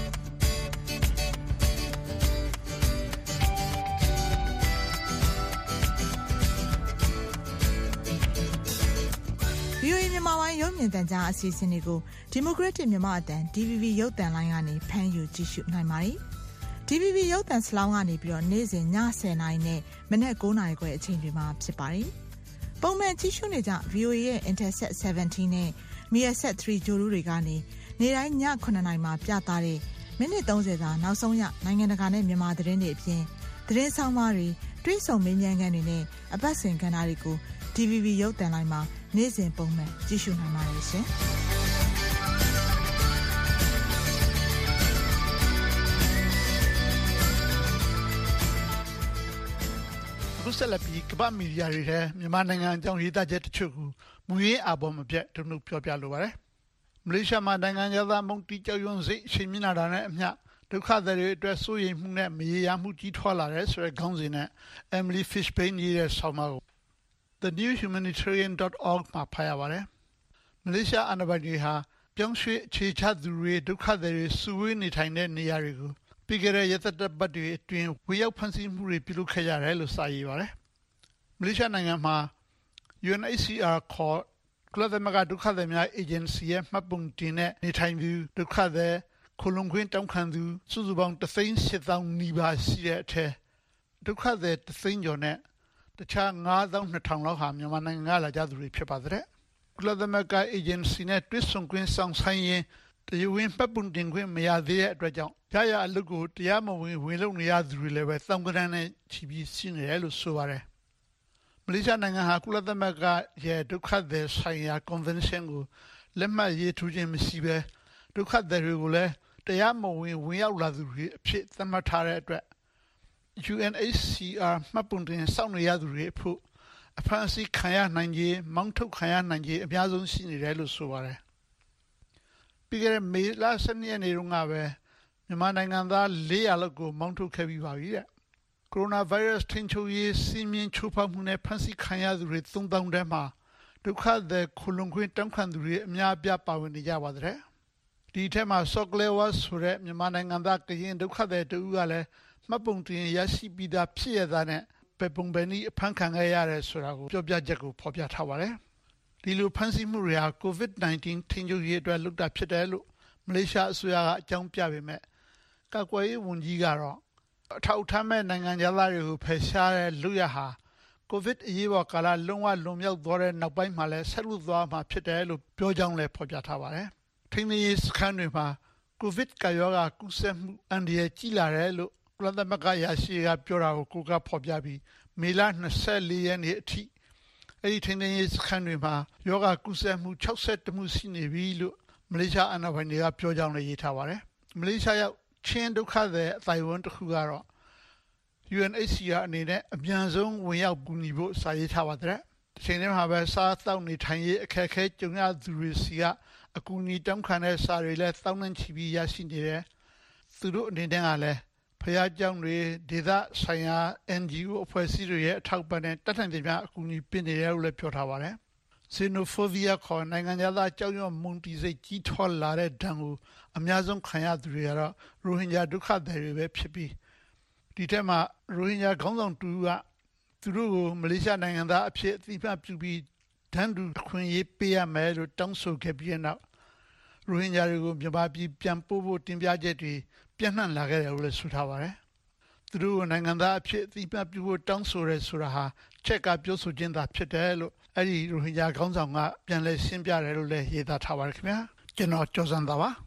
မြန်မာပိုင်းရုပ်မြင်သံကြားအစီအစဉ်တွေကို Democratic မြန်မာအသံ DVB ရုပ်သံလိုင်းကနေဖမ်းယူကြည့်ရှုနိုင်ပါတယ်။ DVB ရုပ်သံစလောင်းကနေပြီးတော့နေ့စဉ်ည10:00နာရီနဲ့မနက်9:00နာရီခွဲအချိန်တွေမှာဖြစ်ပါတယ်။ပုံမှန်ကြည့်ရှုနေကြ VOA ရဲ့ Intelsat 17နဲ့ Measat 3 ဂျိုလူတွေကနေနေ့တိုင်းည9:00နာရီမှာပြသတဲ့မိနစ်30စာနောက်ဆုံးရနိုင်ငံတကာနဲ့မြန်မာသတင်းတွေအပြင်သတင်းဆောင်မတွေတွဲဆုံမေးမြန်းခန်းတွေနဲ့အပတ်စဉ်ကဏ္ဍတွေကို DVB ရုပ်သံလိုင်းမှာညနေ့စဉ်ပုံမှန်ကြည့်ရှုနိုင်ပါတယ်ရှင်။အခုဆက်လက်ပြီးကမ္ဘာမီဒီယာတွေထဲမြန်မာနိုင်ငံအကြောင်းရေးသားချက်တချို့ကိုမူရင်းအပေါ်မပြတ်တုံ့ပြန်ပြောပြလိုပါတယ်။မလေးရှားမှာနိုင်ငံသားမုန်တီကြောက်ရွံ့စိတ်အချိန်မြင့်လာတာနဲ့အမျှဒုက္ခသည်တွေအတွက်စိုးရိမ်မှုနဲ့မရေရာမှုကြီးထွားလာတဲ့ဆိုတဲ့ခေါင်းစဉ်နဲ့ Emily Fishbein ရေးတဲ့ဆောင်းပါးကို thenewhumanitarian.org မှာဖတ်ရပါတယ်။မလေးရှားအာဏာပိုင်တွေဟာပြောင်းရွှေ့အခြေချသူတွေဒုက္ခသည်တွေစုဝေးနေထိုင်တဲ့နေရာတွေကိုပြီးခဲ့တဲ့ရက်သတ္တပတ်တွေအတွင်းဝေရောက်ဖန်ဆီးမှုတွေပြုလုပ်ခဲ့ရတယ်လို့စာရေးပါတယ်။မလေးရှားနိုင်ငံမှာ UNHCR ခေါ်ကုလသမဂ္ဂဒုက္ခသည်များအေဂျင်စီရဲ့မှတ်ပုံတင်နဲ့နေထိုင်သူဒုက္ခသည်ခိုလုံခွင့်တောင်းခံသူစုစုပေါင်း3,800,000 နီးပါးရှိတဲ့အထက်ဒုက္ခသည်3,000,000ကျော်နဲ့တခြား52,000 လောက်ဟာမြန်မာနိုင်ငံကလာကြသူတွေဖြစ်ပါတယ်။ကုလသမဂ္ဂအေဂျင်စီနဲ့တွဲဆုံခွင့်ဆောင်ဆိုင်ရင်တရားဝင်မှတ်ပုံတင်ခွင့်မရသေးတဲ့အတွက်ကြောင့်ရရအလုပ်ကိုတရားမဝင်ဝင်လုပ်နေရသူတွေလည်းပဲတောင်းကမ်းနဲ့ချီပြီးရှိနေတယ်လို့ဆိုပါတယ်။မလေးရှားနိုင်ငံဟာကုလသမဂ္ဂရဲ့ဒုက္ခသည်ဆိုင်ရာ convention ကိုလက်မှတ်ရေးထိုးခြင်းမရှိဘဲဒုက္ခသည်တွေကိုလည်းတရားမဝင်ဝင်ရောက်လာသူတွေအဖြစ်သတ်မှတ်ထားတဲ့အတွက် UNHCR မှတ်ပုံတင်စောင့်နေရသူတွေအဖို့အဖမ်းဆီးခံရနိုင်ခြင်းမောင်းထုတ်ခံရနိုင်ခြင်းအများဆုံးရှိနေတယ်လို့ဆိုပါတယ်။ပြီးခဲ့တဲ့မေလ12ရက်နေ့တုန်းကပဲမြန်မာနိုင်ငံသား400လောက်ကိုမောင်းထုတ်ခဲ့ပြီးပါပြီတဲ့။ကိုရိုနာဗိုင်းရပ်စ်ထိန်းချုပ်ရေးစီမင်းချိုးဖောက်မှုနဲ့ဖမ်းဆီးခံရသူတွေ3,000ထဲမှာဒုက္ခသည်ခိုလုံခွင့်တောင်းခံသူတွေအများအပြားပါဝင်နေကြပါတယ်။ဒီထဲမှာဆော့ကလဲဝါဆိုတဲ့မြန်မာနိုင်ငံသားကရင်ဒုက္ခသည်တူကလည်းမှတ်ပုံတင်ရရှိပြီးသားဖြစ်ရတဲ့နဲ့ပေပုံပန်ဤအဖမ်းခံခဲ့ရတယ်ဆိုတာကိုပြောပြချက်ကိုဖော်ပြထားပါတယ်။ဒီလိုဖမ်းဆီးမှုတွေဟာ COVID-19 ထိန်းချုပ်ရေးအတွက်လုပ်တာဖြစ်တယ်လို့မလေးရှားအစိုးရကအကြောင်းပြပေမဲ့ကာကွယ်ရေးဝန်ကြီးကတော့အထောက်အထားမဲ့နိုင်ငံသားတွေကိုဖယ်ရှားတဲ့လုပ်ရဟာ COVID အရေးပေါ်ကာလလုံးဝလွန်မြောက်သွားတဲ့နောက်ပိုင်းမှာလည်းဆက်လုပ်သွားမှာဖြစ်တယ်လို့ပြောကြောင်းလည်းဖော်ပြထားပါတယ်။ထိန်းသိမ်းရေးစခန်းတွေမှာ COVID ကာရောဂါကူးစက်မှုအန္တရာယ်ကြီးလာတယ်လို့ကုလသမဂ္ဂရရှိကပြောတာကိုကိုကဖော်ပြပြီးမေလ24ရက်နေ့အထိအဲ့ဒီထိန်းသိမ်းရေးစခန်းတွေမှာယောဂကုသမှု62မှုရှိနေပြီလို့မလေးရှားအာဏာပိုင်တွေကပြောကြောင်းလည်းရေးထားပါတယ်။မလေးရှားရောက်ချင်းဒုက္ခသည်အတိုင်းအဝန်တစ်ခုကတော့ UNHCR အနေနဲ့အမြန်ဆုံးဝင်ရောက်ကူညီဖို့စာရေးထားပါတယ်။ဒီချိန်မှာပဲစားတောက်နေထိုင်ရေးအခက်အခဲကြုံရသူတွေစီကအကူအညီတောင်းခံတဲ့စာတွေလည်းတောင်းနှံချပြီးရရှိနေတယ်။သူတို့အနေနဲ့ကလည်းဖျားကြောင်တွေဒေသဆိုင်ရာ NGO အဖွဲ့အစည်းတွေရဲ့အထောက်ပံ့နဲ့တက်ထန်တင်ပြအကူအညီပေးနေတယ်လို့လည်းပြောထားပါတယ်။ Xenophobia ခေါ်နိုင်ငံသားကြောက်ရွံ့မှုန်တီစိတ်ကြီးထွားလာတဲ့ဒဏ်ကိုအများဆုံးခံရသူတွေကတော့ရိုဟင်ဂျာဒုက္ခသည်တွေပဲဖြစ်ပြီးဒီထက်မှရိုဟင်ဂျာခေါင်းဆောင်တူကသူတို့ကိုမလေးရှားနိုင်ငံသားအဖြစ်အသိအမှတ်ပြုပြီးဒဏ်တူအခွင့်အရေးပေးရမယ်လို့တောင်းဆိုခဲ့ပြီးတဲ့နောက်ရိုဟင်ဂျာတွေကိုမြန်မာပြည်ပြန်ပို့ဖို့တင်ပြချက်တွေပြန့်နှံ့လာခဲ့တယ်လို့လည်းဆိုထားပါတယ်။သူတို့နိုင်ငံသားအဖြစ်အသိအမှတ်ပြုဖို့တောင်းဆိုရဲဆိုတာဟာချက်ကပြောဆိုခြင်းသာဖြစ်တယ်လို့အဲ့ဒီရိုဟင်ဂျာခေါင်းဆောင်ကပြန်လည်ရှင်းပြတယ်လို့လည်းရေးသားထားပါတယ်ခင်ဗျာ။ကျွန်တော်ကျော်စံသာပါ။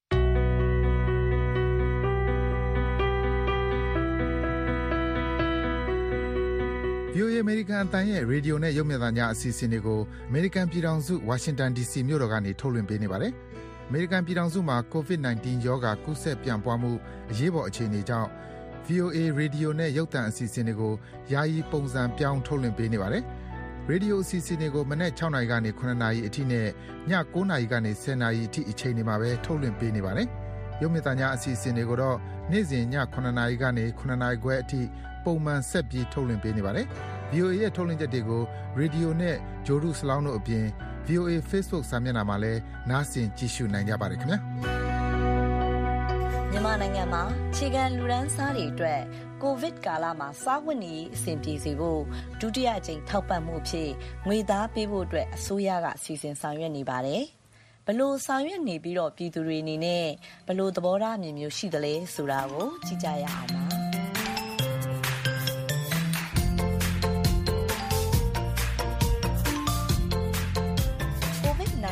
VOA American အတန်ရဲ့ရေဒီယိုနဲ့ရုပ်မြင်သံကြားအစီအစဉ်တွေကို American ပြည်ထောင်စုဝါရှင်တန် DC မြို့တော်ကနေထုတ်လွှင့်ပေးနေပါတယ်။ American ပြည်ထောင်စုမှာ COVID-19 ရောဂါကူးစက်ပြန့်ပွားမှုအရေးပေါ်အခြေအနေကြောင့် VOA ရေဒီယိုနဲ့ရုပ်သံအစီအစဉ်တွေကိုယာယီပုံစံပြောင်းထုတ်လွှင့်ပေးနေပါတယ်။ ရေဒီယိုအစီအစဉ်တွေကိုမနက်6နာရီကနေ9နာရီအထိနဲ့ည9နာရီကနေ10နာရီအထိအချိန်တွေမှာပဲထုတ်လွှင့်ပေးနေပါတယ်။ရုပ်မြင်သံကြားအစီအစဉ်တွေကိုတော့နေ့စဉ်ည9နာရီကနေ9နာရီခွဲအထိပုံမှန်ဆက်ပြီးထုတ်လွှင့်ပေးနေပါတယ်။ VOA ရဲ့ထုတ်လွှင့်ချက်တွေကိုရေဒီယိုနဲ့ဂျိုဒုစလောင်းတို့အပြင် VOA Facebook စာမျက်နှာမှာလည်းနားဆင်ကြည့်ရှုနိုင်ကြပါတယ်ခင်ဗျာ။မြန်မာနိုင်ငံမှာခြေခံလူဒန်းစားတွေအတွက်ကိုဗစ်ကာလမှာစားဝတ်နေရေးအဆင်ပြေစေဖို့ဒုတိယအကြိမ်ထောက်ပံ့မှုအဖြစ်ငွေသားပေးဖို့အတွက်အစိုးရကစီစဉ်ဆောင်ရွက်နေပါတယ်။ဘလို့ဆောင်ရွက်နေပြီးတော့ပြည်သူတွေအနေနဲ့ဘလို့သဘောထားအမြင်မျိုးရှိသလဲဆိုတာကိုကြည့်ကြရအောင်ပါ။ကပ်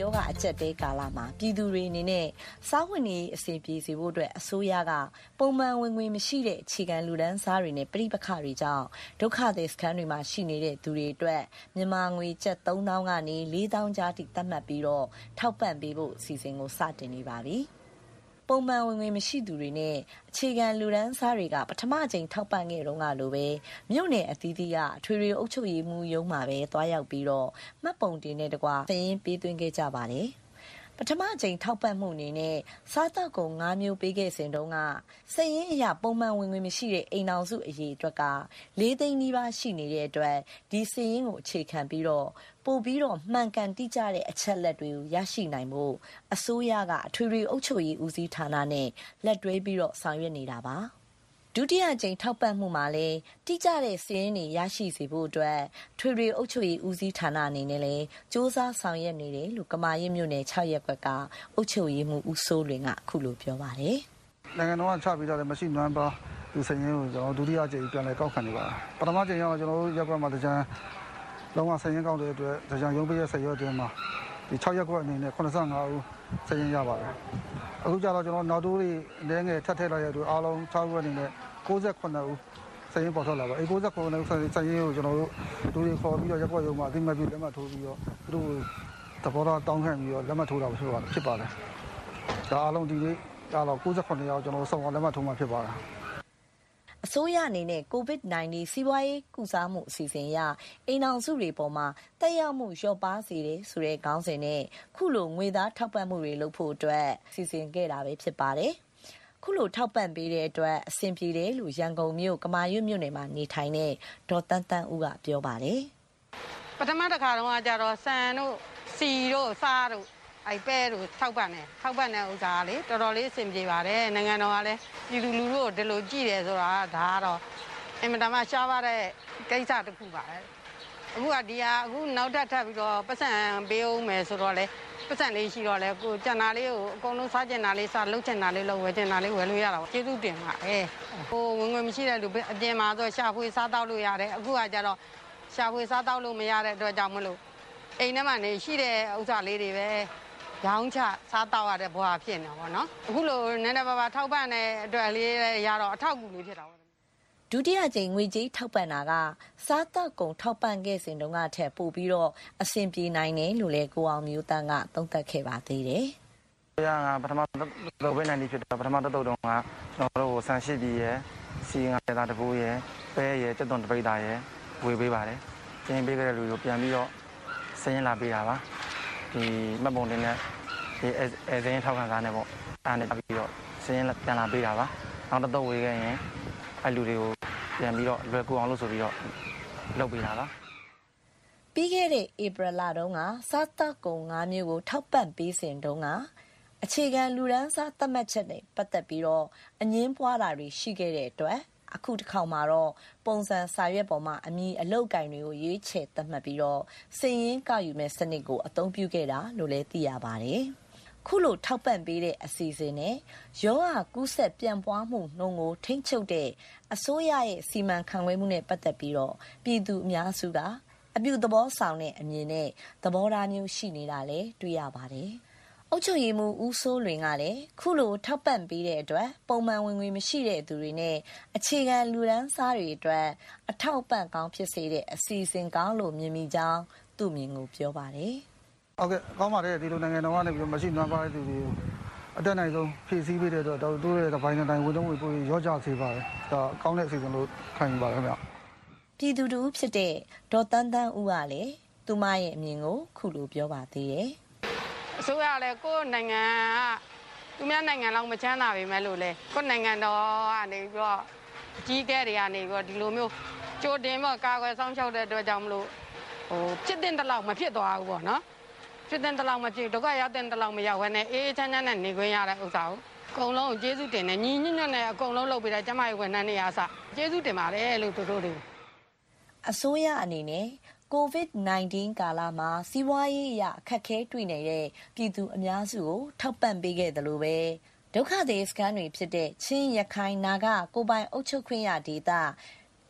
ရောဂါအကျက်တဲကာလမှာပြည်သူတွေအနေနဲ့စားဝတ်နေအစီအပြေစီဖို့အတွက်အစိုးရကပုံမှန်ဝင်ငွေမရှိတဲ့အခြေခံလူဒန်းစားတွေနဲ့ပြိပခါတွေကြောင့်ဒုက္ခသည်စခန်းတွေမှာရှိနေတဲ့သူတွေအတွက်မြန်မာငွေကျပ်3000ကနေ4000ကြားထိသတ်မှတ်ပြီးတော့ထောက်ပံ့ပေးဖို့အစီအစဉ်ကိုစတင်နေပါပြီ။ပုံမှန်ဝင်ငွေမရှိသူတွေနဲ့အခြေခံလူဒန်းစားတွေကပထမအကြိမ်ထောက်ပံ့ခဲ့တုန်းကလိုပဲမြို့နယ်အသီးသီးကအထွေထွေအုပ်ချုပ်ရေးမှူးရုံးမှာပဲတွားရောက်ပြီးတော့မှတ်ပုံတင်နဲ့တကွာစာရင်းပေးသွင်းခဲ့ကြပါတယ်။ပထမအကြိမ်ထောက်ပံ့မှုအနေနဲ့စားတောက်ကုန်5မျိုးပေးခဲ့စဉ်တုန်းကစာရင်းအရပုံမှန်ဝင်ငွေမရှိတဲ့အိမ်အောင်စုအရေးအတွက်က4သိန်းနီးပါးရှိနေတဲ့အတွက်ဒီစာရင်းကိုအခြေခံပြီးတော့ပို့ပြီးတော့မှန်ကန်တိကျတဲ့အချက်လက်တွေကိုရရှိနိုင်ဖို့အစိုးရကအထွေထွေအုပ်ချုပ်ရေးဦးစီးဌာနနဲ့လက်တွဲပြီးတော့ဆောင်ရွက်နေတာပါဒုတိယကြိမ်ထောက်ပံ့မှုမှာလည်းတိကျတဲ့စာရင်းတွေရရှိစေဖို့အတွက်ထွေထွေအုပ်ချုပ်ရေးဦးစီးဌာနအနေနဲ့လည်းစ조사ဆောင်ရွက်နေတယ်လို့ကမာရစ်မြို့နယ်6ရပ်ကွက်ကအုပ်ချုပ်ရေးမှူးဦးစိုးလွင်ကအခုလိုပြောပါတယ်။နိုင်ငံတော်ကချပြီးတော့လည်းမရှိနွမ်းပါဒီစာရင်းကိုကျွန်တော်ဒုတိယကြိမ်ပြန်လဲကောက်ခံနေပါပထမကြိမ်ကတော့ကျွန်တော်တို့ရပ်ကွက်မှာတကြံလုံးဝစာရင်းကောက်တဲ့အတွက်တကြံရုံးပေးရဆက်ရွက်အတွင်းမှာဒီ6ရပ်ကွက်အနေနဲ့85ဦးစာရင်းရပါတယ်။အခုကျတော့ကျွန်တော်နောက်တိုးတွေလဲငယ်ထပ်ထည့်လိုက်ရတဲ့အတွက်အားလုံး6ရပ်အနေနဲ့68ဦးစာရင်းပေါ်ထွက်လာပါအဲ69ဦးစာရင်းကိုကျွန်တော်တို့ဒူတွေခေါ်ပြီးတော့ရပ်ကွက်ရုံးမှာအသိမှတ်ပြုလက်မှတ်ထိုးပြီးတော့သူတို့သဘောထားတောင်းခံပြီးတော့လက်မှတ်ထိုးတာဖြစ်ပါတယ်။ဒါအားလုံးဒီနေ့ကတော့68ယောက်ကျွန်တော်စုံအောင်လက်မှတ်ထိုးမှဖြစ်ပါတယ်။အစိုးရအနေနဲ့ COVID-19 စီးပွားရေးကုစားမှုအစီအစဉ်အရအိမ်အောင်စုတွေပေါ်မှာတက်ရောက်မှုလျော့ပါစေတယ်ဆိုတဲ့ခေါင်းစဉ်နဲ့ခုလိုငွေသားထောက်ပံ့မှုတွေလုပ်ဖို့အတွက်စီစဉ်ခဲ့တာပဲဖြစ်ပါတယ်။ခုလိုထောက်ပံ့ပေးတဲ့အတွက်အဆင်ပြေတယ်လို့ရန်ကုန်မြို့ကမာရွတ်မြို့နယ်မှာနေထိုင်တဲ့ဒေါ်တန်းတန်းဦးကပြောပါတယ်။ပထမတစ်ခါတော့ကျတော့ဆန်တို့စီတို့စားတို့ပဲတို့ထောက်ပံ့တဲ့ဥစ္စာလေတော်တော်လေးအဆင်ပြေပါတယ်နိုင်ငံတော်ကလည်းပြည်သူလူထုကိုဒီလိုကြည့်တယ်ဆိုတာဒါကတော့အင်မတန်မှရှားပါတဲ့ကိစ္စတစ်ခုပါအခုကဒီဟာအခုနောက်ထပ်ပြီးတော့ပတ်စံပေးအောင်မယ်ဆိုတော့လေပတ်စံလေးရှိတော့လေကိုကျန်တာလေးကိုအကုန်လုံးစားကျင်တာလေးစားလုပ်ချင်တာလေးလုပ်ဝယ်ချင်တာလေးဝယ်လို့ရတာကျေးဇူးတင်ပါတယ်ဟိုဝင်ငွေမရှိတဲ့လူအပြင်မှာဆိုရှာဖွေစားတောက်လို့ရတယ်အခုကကျတော့ရှာဖွေစားတောက်လို့မရတဲ့အတွက်ကြောင့်မလို့အိမ်ထဲမှာနေရှိတဲ့ဥစ္စာလေးတွေပဲရောင်းချစားတောက်ရတဲ့ဘဝဖြစ်နေတာပေါ့နော်အခုလိုနည်းနည်းပါးပါးထောက်ပံ့တဲ့အတွက်လေးရတော့အထောက်အကူလေးဖြစ်တာပေါ့ဒုတိယကြိမ်ငွေကြေးထောက်ပံ့တာကစားတောက်ကုန်ထောက်ပံ့ခဲ့စဉ်တုန်းကထက်ပိုပြီးတော့အဆင်ပြေနိုင်တယ်လို့လည်းကိုအောင်မျိုးတန်းကသုံးသပ်ခဲ့ပါသေးတယ်။ရာကပထမလုပ်ပေးနိုင်ပြီဖြစ်တော့ပထမတုံးကကျွန်တော်တို့ဆန်ရှိပြီးရယ်စီငါးသားတပူရယ်ပဲရယ်ကြက်သွန်တပိတ်သားရယ်ဝေပေးပါတယ်။ကျင်းပေးခဲ့တဲ့လူကိုပြန်ပြီးတော့စင်းလာပေးတာပါ။ဒီမှတ်ပုံတင်နဲ့ဒီအဲစင်းထောက်ခံစားနေပေါ့အားနဲ့ပြီးတော့စင်းပြန်လာပေးတာပါနောက်တော့ဝေခဲ့ရင်အဲလူတွေကိုပြန်ပြီးတော့လွယ်ကူအောင်လို့ဆိုပြီးတော့လုပ်ပေးတာပါပြီးခဲ့တဲ့ဧပြီလတုန်းကစားတောက်ကုန်5မျိုးကိုထောက်ပံ့ပေးစဉ်တုန်းကအခြေခံလူဒန်းစားသတ်မှတ်ချက်တွေပတ်သက်ပြီးတော့အငင်းပွားတာတွေရှိခဲ့တဲ့အတွက်အခုတစ်ခေါက်မှာတော့ပုံစံစာရွက်ပေါ်မှာအမည်အလုပ်ကိုင်တွေကိုရွေးချယ်သတ်မှတ်ပြီးတော့စည်ရင်းကောက်ယူမဲ့စနစ်ကိုအသုံးပြုခဲ့တာလို့လည်းသိရပါတယ်။ခုလိုထောက်ပံ့ပေးတဲ့အစီအစဉ်နဲ့ရောဂါကူးစက်ပြန့်ပွားမှုနှုန်းကိုထိန်းချုပ်တဲ့အစိုးရရဲ့စီမံခန့်ခွဲမှုနဲ့ပတ်သက်ပြီးတော့ပြည်သူအများစုကအပြုသဘောဆောင်တဲ့အမြင်နဲ့သဘောထားမျိုးရှိနေတာလည်းတွေ့ရပါတယ်။အုပ်ချုပ်ရေးမှူးဦးစိုးလွင်ကလည်းခုလိုထောက်ပံ့ပေးတဲ့အတွက်ပုံမှန်ဝင်ငွေမရှိတဲ့သူတွေနဲ့အခြေခံလူဒန်းစားတွေအတွက်အထောက်ပံ့ကောင်းဖြစ်စေတဲ့အစီအစဉ်ကောင်းလို့မြင်မိကြောင်းသူ့မြင်ကိုပြောပါတယ်။ဟုတ်ကဲ့ကောင်းပါတယ်ဒီလိုနိုင်ငံတော်ကနေပြီးမရှိနွမ်းပါတဲ့သူတွေကိုအတက်နိုင်ဆုံးဖြည့်ဆည်းပေးတဲ့အတွက်တို့ရဲ့ဘိုင်းတိုင်းဝန်ထမ်းဝင်ပို့ရောကြစေပါတယ်။ဒါကောင်းတဲ့အစီအစဉ်လို့ခံယူပါရခင်ဗျ။ပြည်သူတို့ဖြစ်တဲ့ဒေါ်တန်းတန်းဦးကလည်းသူမရဲ့အမြင်ကိုခုလိုပြောပါသေးတယ်။အစိုးရလည်းကိုယ့်နိုင်ငံကသူများနိုင်ငံလောက်မချမ်းသာပေမဲ့လို့လေကိုယ့်နိုင်ငံတော်ကနေပြီးတော့အကြီးအကဲတွေကနေပြီးတော့ဒီလိုမျိုးကြိုတင်ပေါ့ကာကွယ်ဆောင်ရှောက်တဲ့အတွက်ကြောင့်မလို့ဖြစ်တဲ့တလောက်မဖြစ်သွားဘူးပေါ့နော်ဖြစ်တဲ့တလောက်မဖြစ်ဒုက္ခရောက်တဲ့တလောက်မရောက်ဘဲနဲ့အေးချမ်းချမ်းနဲ့နေခွင့်ရတဲ့ဥစ္စာကိုအကုန်လုံးကျေးဇူးတင်တယ်ညီညွတ်ညွတ်နဲ့အကုန်လုံးလုပ်ပေးတဲ့ကျမရဲ့ဝန်ထမ်းတွေအားစကျေးဇူးတင်ပါတယ်လို့သူတို့တွေအစိုးရအနေနဲ့COVID-19 ကာလမှာစီးပွားရေးအရအခက်အခဲတွေ့နေတဲ့ပြည်သူအများစုကိုထောက်ပံ့ပေးခဲ့တယ်လို့ပဲဒုက္ခသည်စခန်းတွေဖြစ်တဲ့ချင်းရခိုင်နာဂကိုပိုင်အုပ်ချုပ်ခွင့်ရဒေသ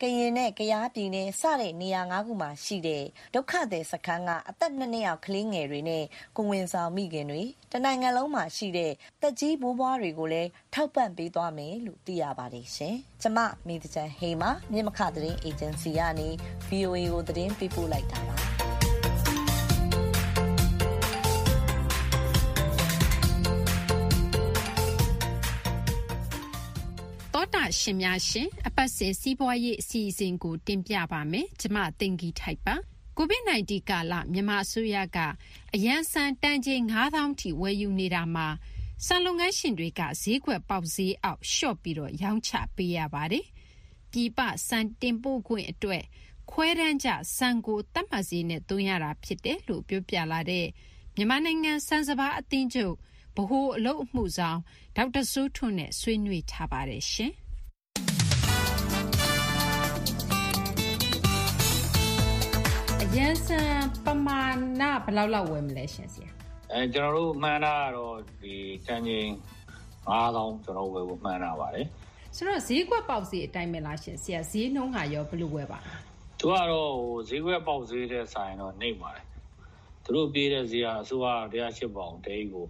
ကရင်နဲ့ကယားပြည်နယ်စတဲ့နေရာ၅ခုမှာရှိတဲ့ဒုက္ခသည်စခန်းကအသက်2နှစ်အောက်ကလေးငယ်တွေနဲ့ကိုဝင်ဆောင်မိခင်တွေတနိုင်ငံလုံးမှာရှိတဲ့တက်ကြီးဘိုးဘွားတွေကိုလည်းထောက်ပံ့ပေးသွားမယ်လို့သိရပါတယ်ရှင်။ကျမမေတ္တချန်ဟိမာမြင့်မခသတင်းအေဂျင်စီကနေ VOA ကိုသတင်းပေးပို့လိုက်တာပါ။တောတာရှင်များရှင်အပတ်စဉ်စီးပွားရေးအစီအစဉ်ကိုတင်ပြပါမယ်။ကျမတင်ကြီးထိုက်ပါ။ COVID-19 ကာလမြန်မာအစိုးရကအရန်ဆန်တန်ချိန်9000ထိဝယ်ယူနေတာမှာဆန်လုပ်ငန်းရှင်တွေကဈေးကွက်ပေါက်ဈေးအောက်လျှော့ပြီးတော့ရောင်းချပေးရပါတယ်။ပြည်ပဆန်တင်ပို့ခွင့်အတွက်ခွဲတမ်းကျဆန်ကိုတတ်မှတ်ဈေးနဲ့သွင်းရတာဖြစ်တယ်လို့ပြောပြလာတဲ့မြန်မာနိုင်ငံဆန်စပါးအသင်းချုပ်ဗဟိုအလုပ်အမှုဆောင်ဒေါက်တာစိုးထွန်းနဲ့ဆွေးနွေးထားပါတယ်ရှင်။အရန်ဆန်ပမာဏဘယ်လောက်ဝယ်မလဲရှင်ဆရာ။ကျွန်တော်တို့မှန်းတာကတော့ဒီတန်ချိန်9000ကျွန်တော်ဝယ်ဖို့မှန်းတာပါတယ်။ဆိုတော့ဈေးကွက်ပေါက်ဈေးအတိုင်းပဲလားရှင်ဆရာဈေးနှုန်းဟာရောဘယ်လိုဝယ်ပါလဲ။သူကတော့ဈေးကွက်ပေါက်ဈေးတဲ့ဆိုင်တော့နှိမ့်ပါတယ်။သူတို့ပေးတဲ့ဈေးကအစိုးရ108ပေါင်တဲကြီးကို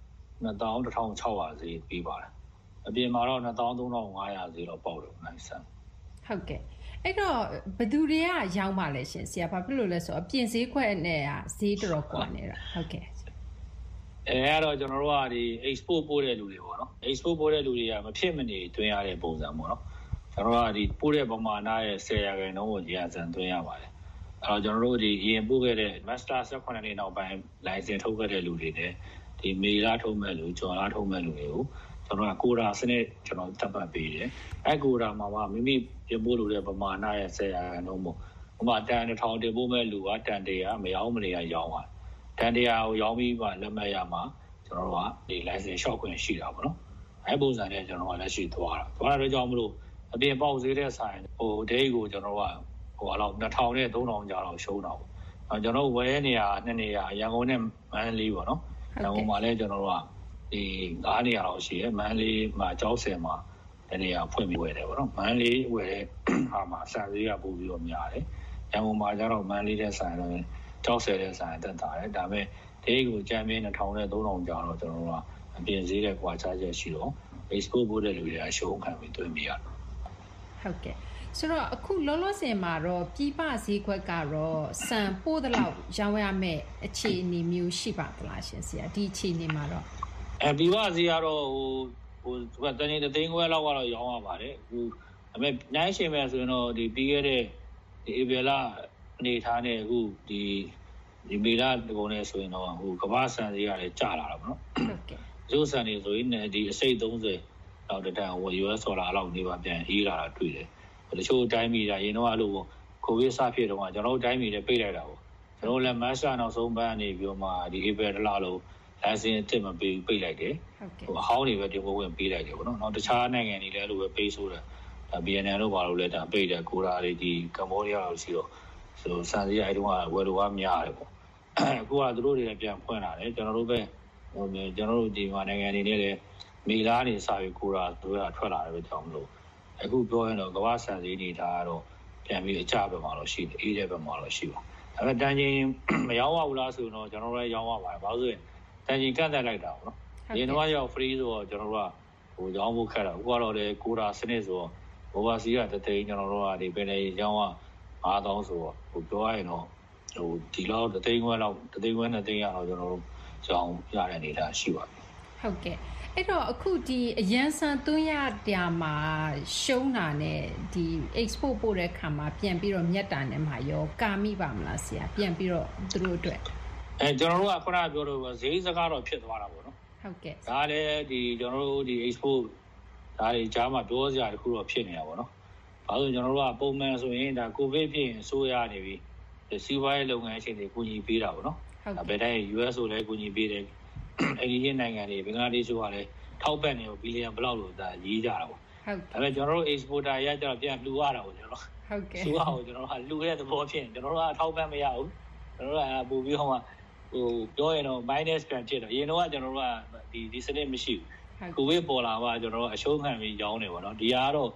21,600ဈေးပေးပါတယ်။အပြင်မှာတော့23,500ဈေးတော့ပေါက်တယ်နိုင်ဆန်။ဟုတ်ကဲ့။အဲ့တော့ဘယ်သူတွေကရောင်းပါလဲရှင်ဆရာဘာဖြစ်လို့လဲဆိုအပြင်ဈေးကွက်နဲ့ဈေးတော်တော်ကွာနေတာဟုတ်ကဲ့။အဲ့တော့ကျွန်တော်တို့ကဒီ export ပို့တဲ့လူတွေပေါ့နော်။ export ပို့တဲ့လူတွေကမဖြစ်မနေတွင်းရတဲ့ပုံစံပေါ့နော်။ကျွန်တော်တို့ကဒီပို့တဲ့ပမာဏရဲ့10%ကိုဂျာဆန်တွင်းရပါတယ်။အဲ့တော့ကျွန်တော်တို့ဒီရင်ပို့ခဲ့တဲ့ master 18နှစ်နောက်ပိုင်း license ထုတ်ခဲ့တဲ့လူတွေနဲ့ဒီမေလာထုံးမဲ့လူကျော်လာထုံးမဲ့လူတွေကိုကျွန်တော်ကကိုရာစနစ်ကျွန်တော်တပ်ပတ်ပေးတယ်အဲကိုရာမှာမိမိပြင်ပို့လို့တဲ့ပမာဏရဲ့10%နှုန်းပေါ့ဥပမာတန်1000တင်ပို့မဲ့လူကတန်100မရောင်းမနေရရောင်းတာတန်100ကိုရောင်းပြီးမှလက်မှတ်ရမှာကျွန်တော်တို့ကဒီ license လျှောက်ခွင့်ရှိတာပေါ့နော်အဲပုံစံနဲ့ကျွန်တော်ကလက်ရှိသွားတာတော့ကြောင့်မလို့အပြင်ပေါက်ဈေးတဲ့ဆိုင်ဒိတ်ကိုကျွန်တော်ကလောက်2000နဲ့3000ကြာတော့ရှုံးတာပေါ့ကျွန်တော်ဝယ်ရနေရ2နေရရန်ကုန်နဲ့မန္တလေးပေါ့နော်။နောက်မှာလည်းကျွန်တော်တို့ကဒီ9နေရာလောက်ရှိတယ်။မန္တလေးမှာကျောက်ဆယ်မှာတနေရာဖွင့်ပြီးဝယ်တယ်ပေါ့နော်။မန္တလေးဝယ်တဲ့ဟာမှာဆန်ဈေးကပိုပြီးတော့များတယ်။ရန်ကုန်မှာကျတော့မန္တလေးတဲ့ဆိုင်တော့ကျောက်ဆယ်တဲ့ဆိုင်တက်တာတယ်။ဒါပေမဲ့ဒီကိုကျန်ပြင်း2000နဲ့3000ကြာတော့ကျွန်တော်တို့ကအပြင်ဈေးတဲ့ကွာခြားချက်ရှိတော့ export ပို့တဲ့လူတွေကရှုံးခံပြီးသွင်းပြရတယ်။ဟုတ်ကဲ့။ဆိုတော့အခုလောလောဆယ်မှာတော့ပြည်ပဈေးကွက်ကတော့ဆန်ပို့တဲ့လောက်ရောင်းရမယ့်အခြေအနေမျိုးရှိပါသလားရှင်ဆရာဒီအခြေအနေမှာတော့ပြည်ပဈေးကတော့ဟိုတနေ့သိန်းခွဲလောက်ကတော့ရောင်းရပါတယ်အခုဒါပေမဲ့နိုင်ရှင်မဲ့ဆိုရင်တော့ဒီပြီးခဲ့တဲ့ဒီဧပြီလအနေထားနဲ့အခုဒီမေလဒီကုန်းနဲ့ဆိုရင်တော့ဟိုကမ္ဘာဆန်ဈေးကလည်းကျလာတာပေါ့နော်ဟုတ်ကဲ့ရိုးဆန်တွေဆိုရင်ဒီအစိတ်30လောက်တန်ဟို US ဒေါ်လာလောက်နေပါပြန်အေးလာတာတွေ့တယ်တချို့တိုင်းပြည်ကရင်တော့အဲ့လိုကိုဗစ်စဖြစ်တော့ကျွန်တော်တို့တိုင်းပြည်နဲ့ပိတ်လိုက်တာပေါ့ကျွန်တော်လည်းမတ်လနောက်ဆုံးပတ်နေပြီးတော့မှဒီဧပြီလလုံး license တစ်မပေးပိတ်လိုက်တယ်ဟိုအဟောင်းတွေပဲတင်ပို့ဝင်ပေးလိုက်တယ်ပေါ့နော်နောက်တခြားနိုင်ငံတွေလည်းအဲ့လိုပဲပေးဆိုးတယ်ဒါ BNN တို့ဘာလို့လဲဒါပိတ်တယ်ကိုရာတွေဒီကမ္ဘောဒီးယားလို့ရှိတော့ဆိုစံစည်းအဲ့တုန်းကဝယ်လိုကများတယ်ပေါ့အခုကသူတို့တွေလည်းပြန်ဖွင့်လာတယ်ကျွန်တော်တို့ပဲဟိုကျွန်တော်တို့ဒီမှာနိုင်ငံတွေနဲ့လည်းမေလာနေစာပြီးကိုရာတို့ကထွက်လာတယ်ပဲကြောင်းမလို့အခုပြောရင်တော့ကမ္ဘာဆန်ဈေးနေတာကတော့ပြန်ပြီးအကျဘက်မှာတော့ရှိတယ်အေးတဲ့ဘက်မှာတော့ရှိပါဒါပေမဲ့တန်ချိန်မရောင်းရဘူးလားဆိုတော့ကျွန်တော်လည်းရောင်းရပါတယ်ဘာလို့ဆိုရင်တန်ချိန်ကန့်သက်လိုက်တာပေါ့နော်ဒီတော့ရောက် free ဆိုတော့ကျွန်တော်တို့ကဟိုရောင်းဖို့ခက်တာအခုကတော့လေကိုရာစနစ်ဆိုတော့ဘောဘာစီကတသိန်းကျွန်တော်တို့ကဒီပင်လေရောင်းက9000ဆိုတော့ဟိုပြောရရင်တော့ဟိုဒီလောက်တသိန်းခွဲလောက်တသိန်းခွဲနဲ့သိန်းရတော့ကျွန်တော်တို့ရောင်းရတဲ့အနေအထားရှိပါပြီဟုတ်ကဲ့အဲ့တော့အခုဒီအရန်ဆန်သွင်းရတဲ့မှာရှုံးတာနဲ့ဒီ export ပို့တဲ့ခါမှာပြန်ပြီးတော့မြတ်တာနဲ့မှာရောကာမိပါမလားဆရာပြန်ပြီးတော့သူတို့အတွက်ကျွန်တော်တို့ကခုနကပြောလို့ဈေးစကားတော့ဖြစ်သွားတာပေါ့နော်ဟုတ်ကဲ့ဒါလည်းဒီကျွန်တော်တို့ဒီ export ဒါတွေကြားမှာပြောစရာတခုတော့ဖြစ်နေတာပေါ့နော်ဘာလို့ကျွန်တော်တို့ကပုံမှန်ဆိုရင်ဒါကိုဗစ်ဖြစ်ရင်အစိုးရနေပြီစီးပွားရေးလုပ်ငန်းရှင်တွေကူညီပေးတာပေါ့နော်ဘယ်တိုင်း US ဆိုလည်းကူညီပေးတယ်အိန္ဒိယနိုင်ငံတွေဘင်္ဂလားဒေ့ရှ်ကလည်းထောက်ပံ့နေဘီလီယံဘလောက်လို့ဒါရေးကြတာပေါ့ဒါပေမဲ့ကျွန်တော်တို့ exporter ရကြတော့ပြန်လှူရတာပေါ့ကျွန်တော်ဟုတ်ကဲ့လှူရအောင်ကျွန်တော်တို့ကလှူတဲ့သဘောဖြစ်ကျွန်တော်တို့ကထောက်ပံ့မရဘူးကျွန်တော်တို့ကပို့ပြီးဟိုမှာဟိုပြောရင်တော့ minus ပြန်ဖြစ်တော့အရင်တော့ကျွန်တော်တို့ကဒီစနစ်မရှိဘူးကိုဗစ်ပေါ်လာမှကျွန်တော်တို့အရှုံးခံပြီးရောင်းနေပေါ့နော်ဒီကတော့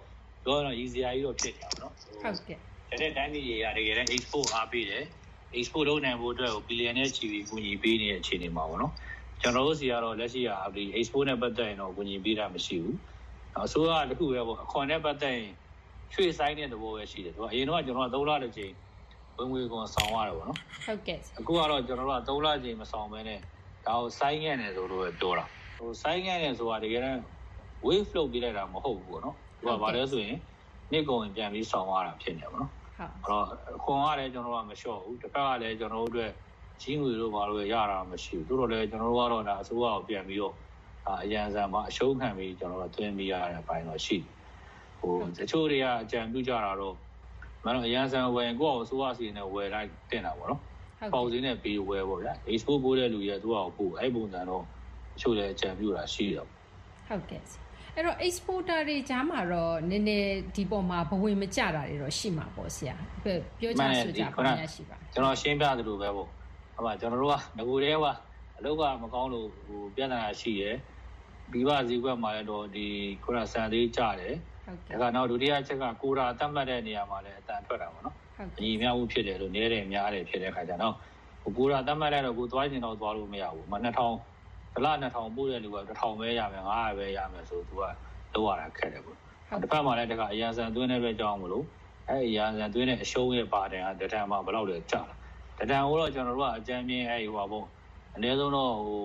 ပြောတော့ easy ကြီးတော့ဖြစ်တယ်နော်ဟုတ်ကဲ့တဲ့တိုင်းပြည်တွေကတကယ်တမ်း export အားပေးတယ် export လုပ်နိုင်ဖို့အတွက်ကို billion နဲ့ချီပြီးကူညီပေးနေတဲ့အခြေအနေမှာပေါ့နော်ကျွန်တော်တို့စီကတော့လက်ရှိကဒီ export နဲ့ပတ်သက်ရင်တော့ကူညီပေးတာမရှိဘူးအစိုးရကတခုပဲပေါ့အခွန်နဲ့ပတ်သက်ရင်ရွှေ့ဆိုင်တဲ့သဘောပဲရှိတယ်သူကအရင်တော့ကျွန်တော်က3လတစ်ချိန်ဝင်ငွေခွန်ဆောင်ရတယ်ပေါ့နော်ဟုတ်ကဲ့အခုကတော့ကျွန်တော်တို့က3လချိန်မဆောင်ဘဲနဲ့ဒါကိုစိုင်းငယ်နေဆိုလို့ပဲပြောတာဟိုစိုင်းငယ်နေဆိုတာတကယ်တမ်း wave flow ပြလိုက်တာမဟုတ်ဘူးပေါ့နော်သူကဘာလဲဆိုရင်နေ့ကုန်ရင်ပြန်ပြီးဆောင်ရတာဖြစ်နေပါတော့ဟုတ်အဲ့တော့ခွန်ကလည်းကျွန်တော်တို့ကမလျှော့ဘူးတစ်ဖက်ကလည်းကျွန်တော်တို့အတွက်ကြီးငွေတို့ဘာလို့ရတာမရှိဘူးတို့တော့လည်းကျွန်တော်တို့ကတော့ဒါအစိုးရကိုပြန်ပြီးတော့အရန်စံမှာအရှုံးခံပြီးကျွန်တော်တို့သွင်းမိရတဲ့အပိုင်းတော့ရှိဟိုတချို့တွေကအကြံပြုကြတာတော့မနော်အရန်စံဝယ်ကိုယ့်အစိုးရစီနဲ့ဝယ်လိုက်တင်တာပေါ့နော်ပေါ့စီနဲ့ပြီးဝယ်ပေါ့ဗျာ export ပို့တဲ့လူရဲ့သူ့အောင်ပို့အဲ့ပုံစံတော့တချို့လည်းအကြံပြုတာရှိတယ်ဟုတ်ကဲ့အဲ့တော့ exporter တွေကြားမှာတော့နည်းနည်းဒီပေါ်မှာဘဝင်မကျတာတွေတော့ရှိမှာပေါ့ဆရာပြောကြဆိုကြပါများရှိပါကျွန်တော်ရှင်းပြသလိုပဲပေါ့ဟုတ်ပါကျွန်တော်တို့ကငကိုတဲကအလုပ်ကမကောင်းလို့ဟိုပြဿနာရှိရယ်ပြီးပါဈေးကွက်မှာလည်းတော့ဒီခုနစံသေးကြတယ်ဒါကနောက်ဒုတိယချက်ကကိုရာတတ်မှတ်တဲ့နေရာမှာလည်းအတန်ထွက်တာပေါ့နော်အညီများမှုဖြစ်တယ်လို့နည်းတယ်များတယ်ဖြစ်တဲ့ခါကျတော့ကိုရာတတ်မှတ်လိုက်တော့ကိုသွားကျင်တော့သွားလို့မရဘူးမ2000ဒလ2000ပို့တဲ့လူက1000ပဲရမယ်900ပဲရမယ်ဆိုသူကလောက်ရတာခက်တယ်ပေါ့တစ်ဖက်မှာလည်းတကအရန်စံသွင်းတဲ့အတွက်ကြောင့်မလို့အဲ့အရန်စံသွင်းတဲ့အရှုံးရဲ့ပါတယ်ဟာတတန်မှာဘယ်လောက်လဲကျလာတတန်ကိုတော့ကျွန်တော်တို့ကအကြမ်းမြင်အဲ့ဟိုပါပေါ့အနည်းဆုံးတော့ဟို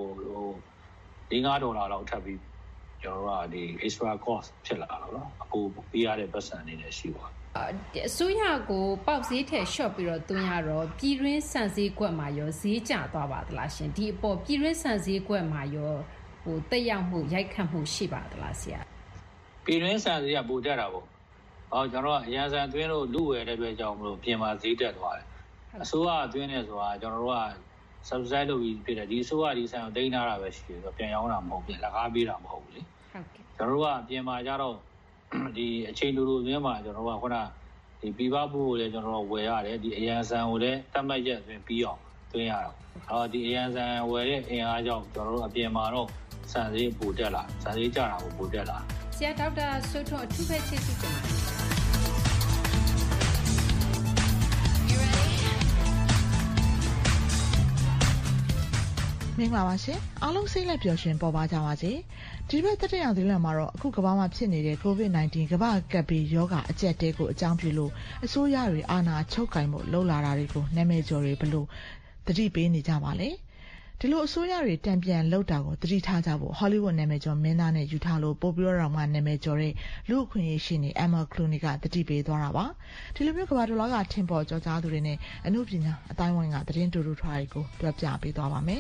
$5လောက်ထပ်ပြီးကျွန်တော်တို့ကဒီ extra cost ဖြစ်လာတော့နော်အကူပေးရတဲ့ပတ်စံအနေနဲ့ရှိပါအစိုးရကိုပေါက်ဈေးထက် short ပြီးတော့သွင်းရတော့ပြည်တွင်းစံဈေးကွက်မှာရောဈေးကျသွားပါသလားရှင်ဒီအပေါ်ပြည်တွင်းစံဈေးကွက်မှာရောဟိုတက်ရောက်မှုရိုက်ခတ်မှုရှိပါသလားဆရာပြည်တွင်းစံဈေးကပိုတက်တာပေါ့ကျွန်တော်ကအရန်စံသွင်းလို့လူဝယ်တဲ့အတွက်ကြောင့်မလို့ပြင်မှာဈေးတက်သွားတယ်အစိုးရသွင်းနေဆိုတာကျွန်တော်တို့က subsidy လုပ်ပြီးဖြစ်တယ်ဒီအစိုးရဒီစံကိုတင်ထားတာပဲရှိတယ်ဆိုပြန်ရောင်းတာမဟုတ်ပြန်လက်ကားပေးတာမဟုတ်ဘူးလေဟုတ်ကဲ့ကျွန်တော်တို့ကပြင်မှာကြတော့ဒီအချိန်တူအတွင်းမှာကျွန်တော်တို့ကခုနဒီပြပဖို့ကိုလည်းကျွန်တော်တို့ဝယ်ရတယ်ဒီအရန်စံကိုလည်းတတ်မှတ်ရက်အတွင်းပြီးအောင်သွင်းရတော့ဒီအရန်စံဝယ်တဲ့အင်အားကြောင့်ကျွန်တော်တို့အပြင်မှာတော့စံဈေးပိုတက်လာစံဈေးကျတာကိုပိုတက်လာဆရာဒေါက်တာစိုးထွန်းအထူးပဲကျေးဇူးတင်ပါတယ်မင်္ဂလာပါရှင်အားလုံးစိတ်လက်ပျော်ရွှင်ပေါ်ပါကြပါစေဒီဘက်တတိယသီလမှာတော့အခုကမ္ဘာမှာဖြစ်နေတဲ့ COVID-19 ကမ္ဘာကပ်ပြီးရောဂါအကျက်တဲကိုအကြောင်းပြုလို့အစိုးရတွေအာဏာချုပ်ကင်ဖို့လှုံ့လာတာတွေကိုနာမည်ကျော်တွေဘလို့သတိပေးနေကြပါလေဒီလိုအစိုးရတွေတံပြန်လှုပ်တာကိုသတိထားကြဖို့ Hollywood နာမည်ကျော်မင်းသားနဲ့ယူထားလို့ပို့ပြီးတော့မှနာမည်ကျော်တဲ့လူအခွင့်အရေးရှင်နေ Emma Clooney ကသတိပေးသွားတာပါဒီလိုမျိုးကမ္ဘာတစ်လောကထင်ပေါ်ကျော်ကြားသူတွေနဲ့အမှုပညာအတိုင်းဝိုင်းကသတင်းတူတူထွားတွေကိုပြောပြပေးသွားပါမယ်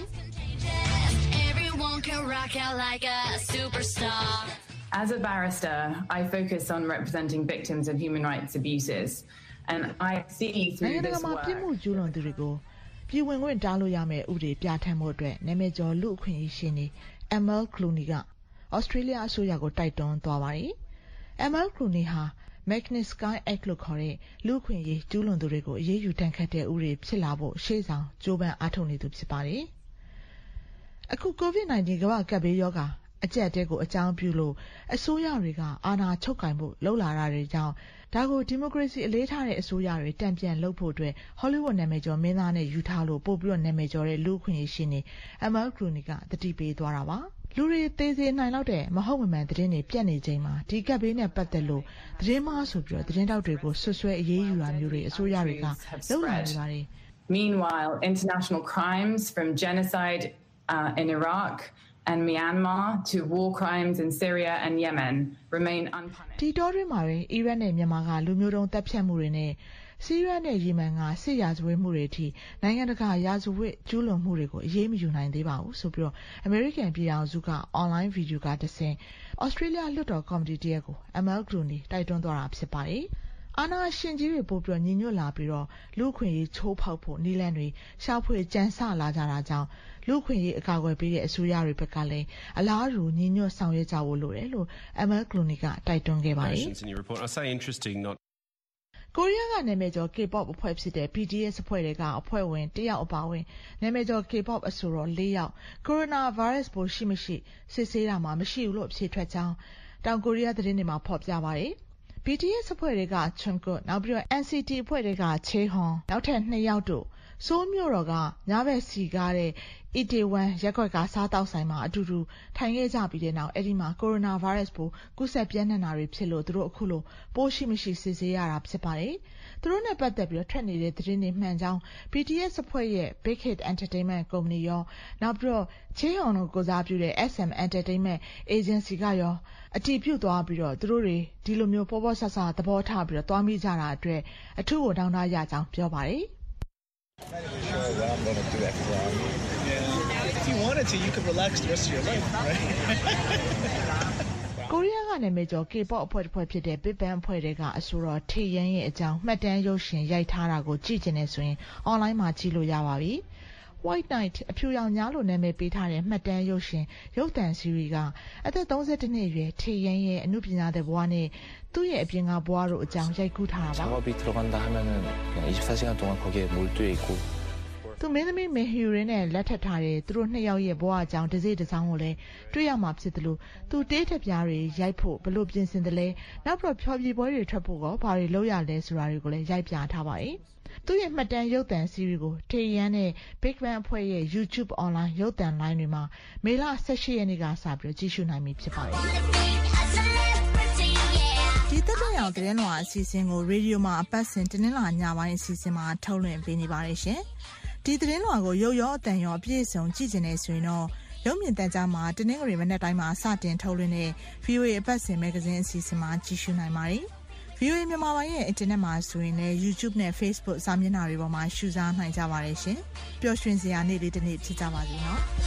Can rock out like a superstar. As a barrister, I focus on representing victims of human rights abuses, and I see through this work. ပြည်မှုကျူးလွန်သူတွေကိုပြည်ဝင်ခွင့်တားလို့ရမယ့်ဥပဒေပြဋ္ဌာန်းမှုအတွက်နာမည်ကျော်လူအခွင့်အရေးရှင်နေ Emma Clooney က Australia အစိုးရကိုတိုက်တွန်းသွားပါတယ်။ Emma Clooney ဟာ Magnitsky Act လို့ခေါ်တဲ့လူအခွင့်အရေးကျူးလွန်သူတွေကိုအရေးယူတန်းခတ်တဲ့ဥပဒေဖြစ်လာဖို့ရှေ့ဆောင်ကြိုးပမ်းအားထုတ်နေသူဖြစ်ပါတယ်။အခု COVID-19 ကမ္ဘာကပ်ဘေးရောဂါအကျက်တဲကိုအကြောင်းပြုလို့အစိုးရတွေကအာဏာချုပ်ကင်ဖို့လှုံ့လာတာတွေကြောင့်ဒါကိုဒီမိုကရေစီအလေးထားတဲ့အစိုးရတွေတံပြန်လှုပ်ဖို့အတွက် Hollywood နာမည်ကျော်မင်းသားနဲ့ယူထားလို့ပို့ပြီးတော့နာမည်ကျော်တဲ့လူအခွင့်အရေးရှင်နေ Emma Clooney ကတတိပေးသွားတာပါလူတွေသေးသေးနိုင်လောက်တဲ့မဟုတ်မမှန်သတင်းတွေပြတ်နေချိန်မှာဒီကပ်ဘေးနဲ့ပတ်သက်လို့သတင်းမှားဆိုပြီးတော့သတင်းတောက်တွေကိုဆွဆွဲအရေးယူတာမျိုးတွေအစိုးရတွေကလုပ်လာနေပါတယ် Meanwhile, international crimes from genocide in Iraq and Myanmar to war crimes in Syria and Yemen remain unpunished. ဒီတော့တွင်မှာအီရတ်နဲ့မြန်မာကလူမျိုးတုံးတပ်ဖြတ်မှုတွေနဲ့ဆီးရီးယားနဲ့ယီမန်ကစစ်ရာဇဝတ်မှုတွေအထိနိုင်ငံတကာရာဇဝတ်ကျူးလွန်မှုတွေကိုအရေးမယူနိုင်သေးပါဘူးဆိုပြီးတော့ American ပြည်ထောင်စုက online video ကတဆင့် Australia လွှတ်တော်ကော်မတီတရက်ကို Emma Clooney တိုက်တွန်းသွားတာဖြစ်ပါတယ်အာဏာရှင်ကြီးတွေပို့ပြီးညီညွတ်လာပြီးတော့လူခွင့်ရေးချိုးဖောက်ဖို့နီးလန်းတွေရှာဖွေကြမ်းဆလာကြတာကြောင့်လူခွင့်ရေးအကာအကွယ်ပေးတဲ့အစိုးရတွေဘက်ကလည်းအလားတူညီညွတ်ဆောင်ရွက်ကြဖို့လိုတယ်လို့ Emma Clooney ကတိုက်တွန်းခဲ့ပါတယ်ကိုရီးယားကနာမည်ကျော် K-pop အဖွဲ့ဖြစ်တဲ့ BTS အဖွဲ့တွေကအဖွဲ့ဝင်တယောက်အပါအဝင်နာမည်ကျော် K-pop အဆိုတော်၄ယောက်ကိုရိုနာဗိုင်းရပ်စ်ပိုးရှိမရှိစစ်ဆေးတာမှမရှိဘူးလို့အဖြေထွက်ကြောင်းတောင်ကိုရီးယားသတင်းတွေမှာဖော်ပြပါတယ် BTS အဖွဲ့တွေကချွန်ကွတ်နောက်ပြီးတော့ NCT အဖွဲ့တွေကချေဟွန်နောက်ထပ်2ယောက်တို့ဆိုးမြို့တော်ကညဘက်စီကားတဲ့ Itaewon ရက်ကွက်ကစားတောက်ဆိုင်မှာအတူတူထိုင်ခဲ့ကြပြီးတဲ့နောက်အဲ့ဒီမှာကိုရိုနာဗိုင်းရပ်စ်ပိုးကူးစက်ပြန့်နှံ့တာတွေဖြစ်လို့သူတို့အခုလိုပိုးရှိမရှိစစ်ဆေးရတာဖြစ်ပါတယ်။သူတို့နဲ့ပတ်သက်ပြီးတော့ထွက်နေတဲ့သတင်းတွေမှန်ကြောင်း BTS အဖွဲ့ရဲ့ Big Hit Entertainment Company ရောနောက်ပြီးတော့ချေဟွန်ကိုစားပြုတဲ့ SM Entertainment Agency ကရောအတည်ပြုသွားပြီးတော့သူတို့တွေဒီလိုမျိုးပေါ်ပေါ်ဆဆသဘောထားပြီးတော့တွားမိကြတာအတွက်အထူးကိုတောင်းတရကြောင်းပြောပါတယ်။ I'm going to do it for If you wanted to, you could relax the rest of your life, right? ကိုရီးယားကနာမည်ကျော် K-pop အဖွဲ့ဖြစ်တဲ့ Big Bang အဖွဲ့တွေကအဆိုတော်ထေယန်းရဲ့အကြောင်းမှတ်တမ်းရုပ်ရှင်ရိုက်ထားတာကိုကြည့်ကျင်နေဆိုရင် online မှာကြည့်လို့ရပါပြီ။ White Night အဖြူရောင်ညားလို့နာမည်ပေးထားတဲ့မှတ်တမ်းရုပ်ရှင်ရုပ်သံစီရီကအသက်32နှစ်အရွယ်ထေယန်းရဲ့အမှုပညာတဲ့ဘဝနဲ့သူ့ရဲ့အပြင်ကဘဝတို့အကြောင်းရိုက်ကူးထားတာပါ။ 작업이 들어간다 하면은 그냥 24시간 동안 거기에 몰두해 있고 သူမင်းသမီးမေဟီရင်နဲ့လက်ထပ်ထားတဲ့သူတို့2ယောက်ရဲ့ဘဝအကြောင်းတစ်စိတ်တစ်စောင်းကိုလည်းတွေ့ရမှာဖြစ်တယ်လို့သူတေးထပြားတွေရိုက်ဖို့ဘလို့ပြင်ဆင်တယ်လဲနောက်ပြီးဖြောပြပွဲတွေထွက်ဖို့ကောဘာတွေလုပ်ရလဲဆိုတာတွေကိုလည်းရိုက်ပြထားပါတယ်။သူ့ရဲ့မှတ်တမ်းရုပ်သံစီရီကိုထေယန်းနဲ့ Big Bang အဖွဲ့ရဲ့ YouTube online ရုပ်သံလိုင်းတွေမှာမေလ18ရက်နေ့ကစပြီးကြည့်ရှုနိုင်ပြီဖြစ်ပါတယ်။ဒီတက်ကြရောင်သတင်းလွှာအစီအစဉ်ကိုရေဒီယိုမှာအပတ်စဉ်တင်းလာညပိုင်းအစီအစဉ်မှာထုတ်လွှင့်ပေးနေပါတယ်ရှင်။ဒီသတင်းလွှာကိုရုပ်ရောအတန်ရောအပြည့်အစုံကြည့်ကျင်နေဆိုရင်တော့ရုပ်မြင်သံကြားမှာတင်းငရီမနေ့တိုင်းမှာစတင်ထုတ်လွှင့်တဲ့ VOA အပတ်စဉ်မဂ္ဂဇင်းအစီအစဉ်မှာကြည့်ရှုနိုင်ပါတယ်။ VOA မြန်မာပိုင်းရဲ့အင်တာနက်မှာဆိုရင်လည်း YouTube နဲ့ Facebook စာမျက်နှာတွေပေါ်မှာရှုစားနိုင်ကြပါတယ်ရှင်။ပျော်ရွှင်စရာနေ့လေးတစ်နေ့ဖြစ်ကြပါစေနော်။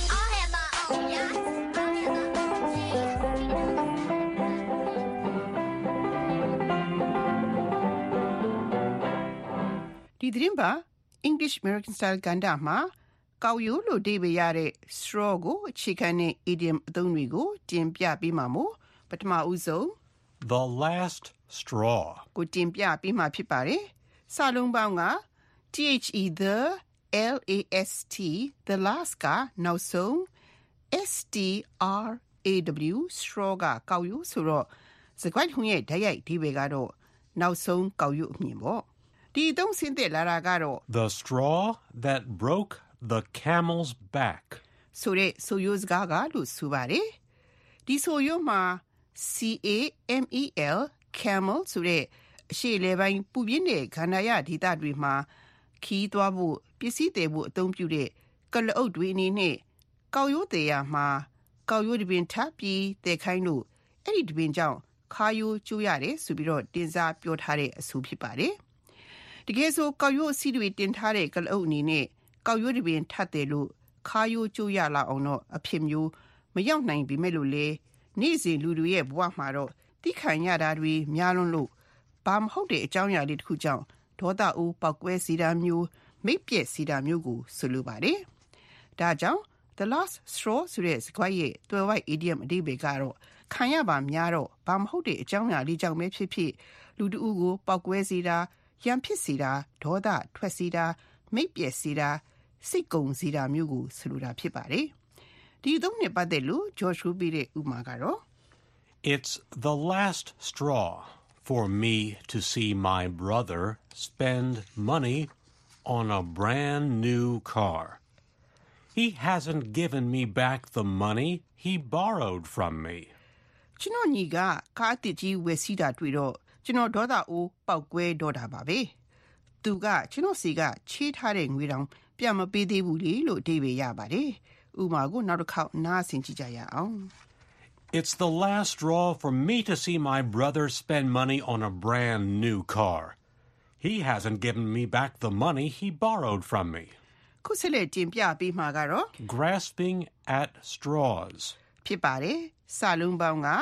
ဒီသတင်းပါ English American Style ကဏ္ဍမှာကောက်ရိုးလို့အဓိပ္ပာယ်ရတဲ့ straw ကိုအခြေခံတဲ့ idiom အသုံးတွေကိုတင်ပြပေးမှာမို့ပထမဦးဆုံး The last straw ကိုတင်ပြပေးမှာဖြစ်ပါတယ်။စာလုံးပေါင်းက the last the last ကနောက်ဆုံး straw straw ကကောက်ရိုးဆိုတော့စကားထုံးရဲ့ဓာတ်ရိုက်အဓိပ္ပာယ်ကတော့နောက်ဆုံးကောက်ရိုးအမြင်ပေါ့။ဒီသုံးဆင်းသက်လာတာကတော့ The straw that broke the camel's back ဆိုတဲ့ဆိုရိုးစကားကလို့ဆိုပါတယ်။ဒီဆိုရိုးမှာ CAMEL camel ဆိုတဲ့အရှေ့လေပိုင်းပူပြင်းတဲ့ခန္ဓာရဒေသတွေမှာခီးသွားဖို့ပစ္စည်းတည်ဖို့အသုံးပြုတဲ့ကလအုပ်တွေအနေနဲ့ကောက်ရိုးတည်ရမှာကောက်ရိုးတပင်ထပ်ပြီးတည်ခိုင်းလို့အဲ့ဒီတပင်ကြောင့်ခါရိုးကျိုးရတယ်ဆိုပြီးတော့တင်စားပြောထားတဲ့အဆိုဖြစ်ပါတယ်။တကယ်ဆိုကောက်ရိုးအစီတွေတင်ထားတဲ့ကလအုပ်အနေနဲ့ကောက်ရိုးတပင်ထပ်တယ်လို့ခါရိုးကျိုးရလာအောင်တော့အဖြစ်မျိုးမရောက်နိုင်ပေမဲ့လို့လေနေ့စဉ်လူတွေရဲ့ဘဝမှာတော့တိခံရတာတွေများလွန်းလို့ဘာမဟုတ်တဲ့အကြောင်းအရာလေးတစ်ခုကြောင့်ဒေါသအိုးပောက်ကွဲစီတာမျိုးမိတ်ပြက်စီတာမျိုးကိုဆိုလိုပါတယ်။ဒါကြောင့် the last straw ဆိုတဲ့စကားရဲ့တွယ်ဝိုက် idiom အဓိပ္ပာယ်ကတော့ခံရပါများတော့ဘာမဟုတ်တဲ့အကြောင်းအရာလေးကြောင့်ပဲဖြစ်ဖြစ်လူတဦးကိုပောက်ကွဲစီတာရန်ဖြစ်စီတာဒေါသထွက်စီတာမိတ်ပြက်စီတာစိတ်ကုံစီတာမျိုးကိုဆိုလိုတာဖြစ်ပါတယ်။ဒီသုံးနှစ်ပတ်သက်လို့ George Ruby ရဲ့ဥမာကတော့ It's the last straw for me to see my brother spend money on a brand new car. He hasn't given me back the money he borrowed from me. ကျွန်တော်ညီကကားတစ်ကြီးဝယ်စီးတာတွေ့တော့ကျွန်တော်ဒေါသအိုးပောက်ကွဲတော့တာပါပဲ။သူကကျွန်တော်စီကချေးထားတဲ့ငွေတောင်ပြန်မပေးသေးဘူးလေလို့အဓိပ္ပာယ်ရပါတယ်။ဥပမာကိုနောက်တစ်ခေါက်နားဆင်ကြည့်ကြရအောင် It's the last straw for me to see my brother spend money on a brand new car. He hasn't given me back the money he borrowed from me. ခုဆက်လက်တင်ပြပေးမှာကတော့ Grasping at straws ဖြစ်ပါတယ်။စာလုံးပေါင်းက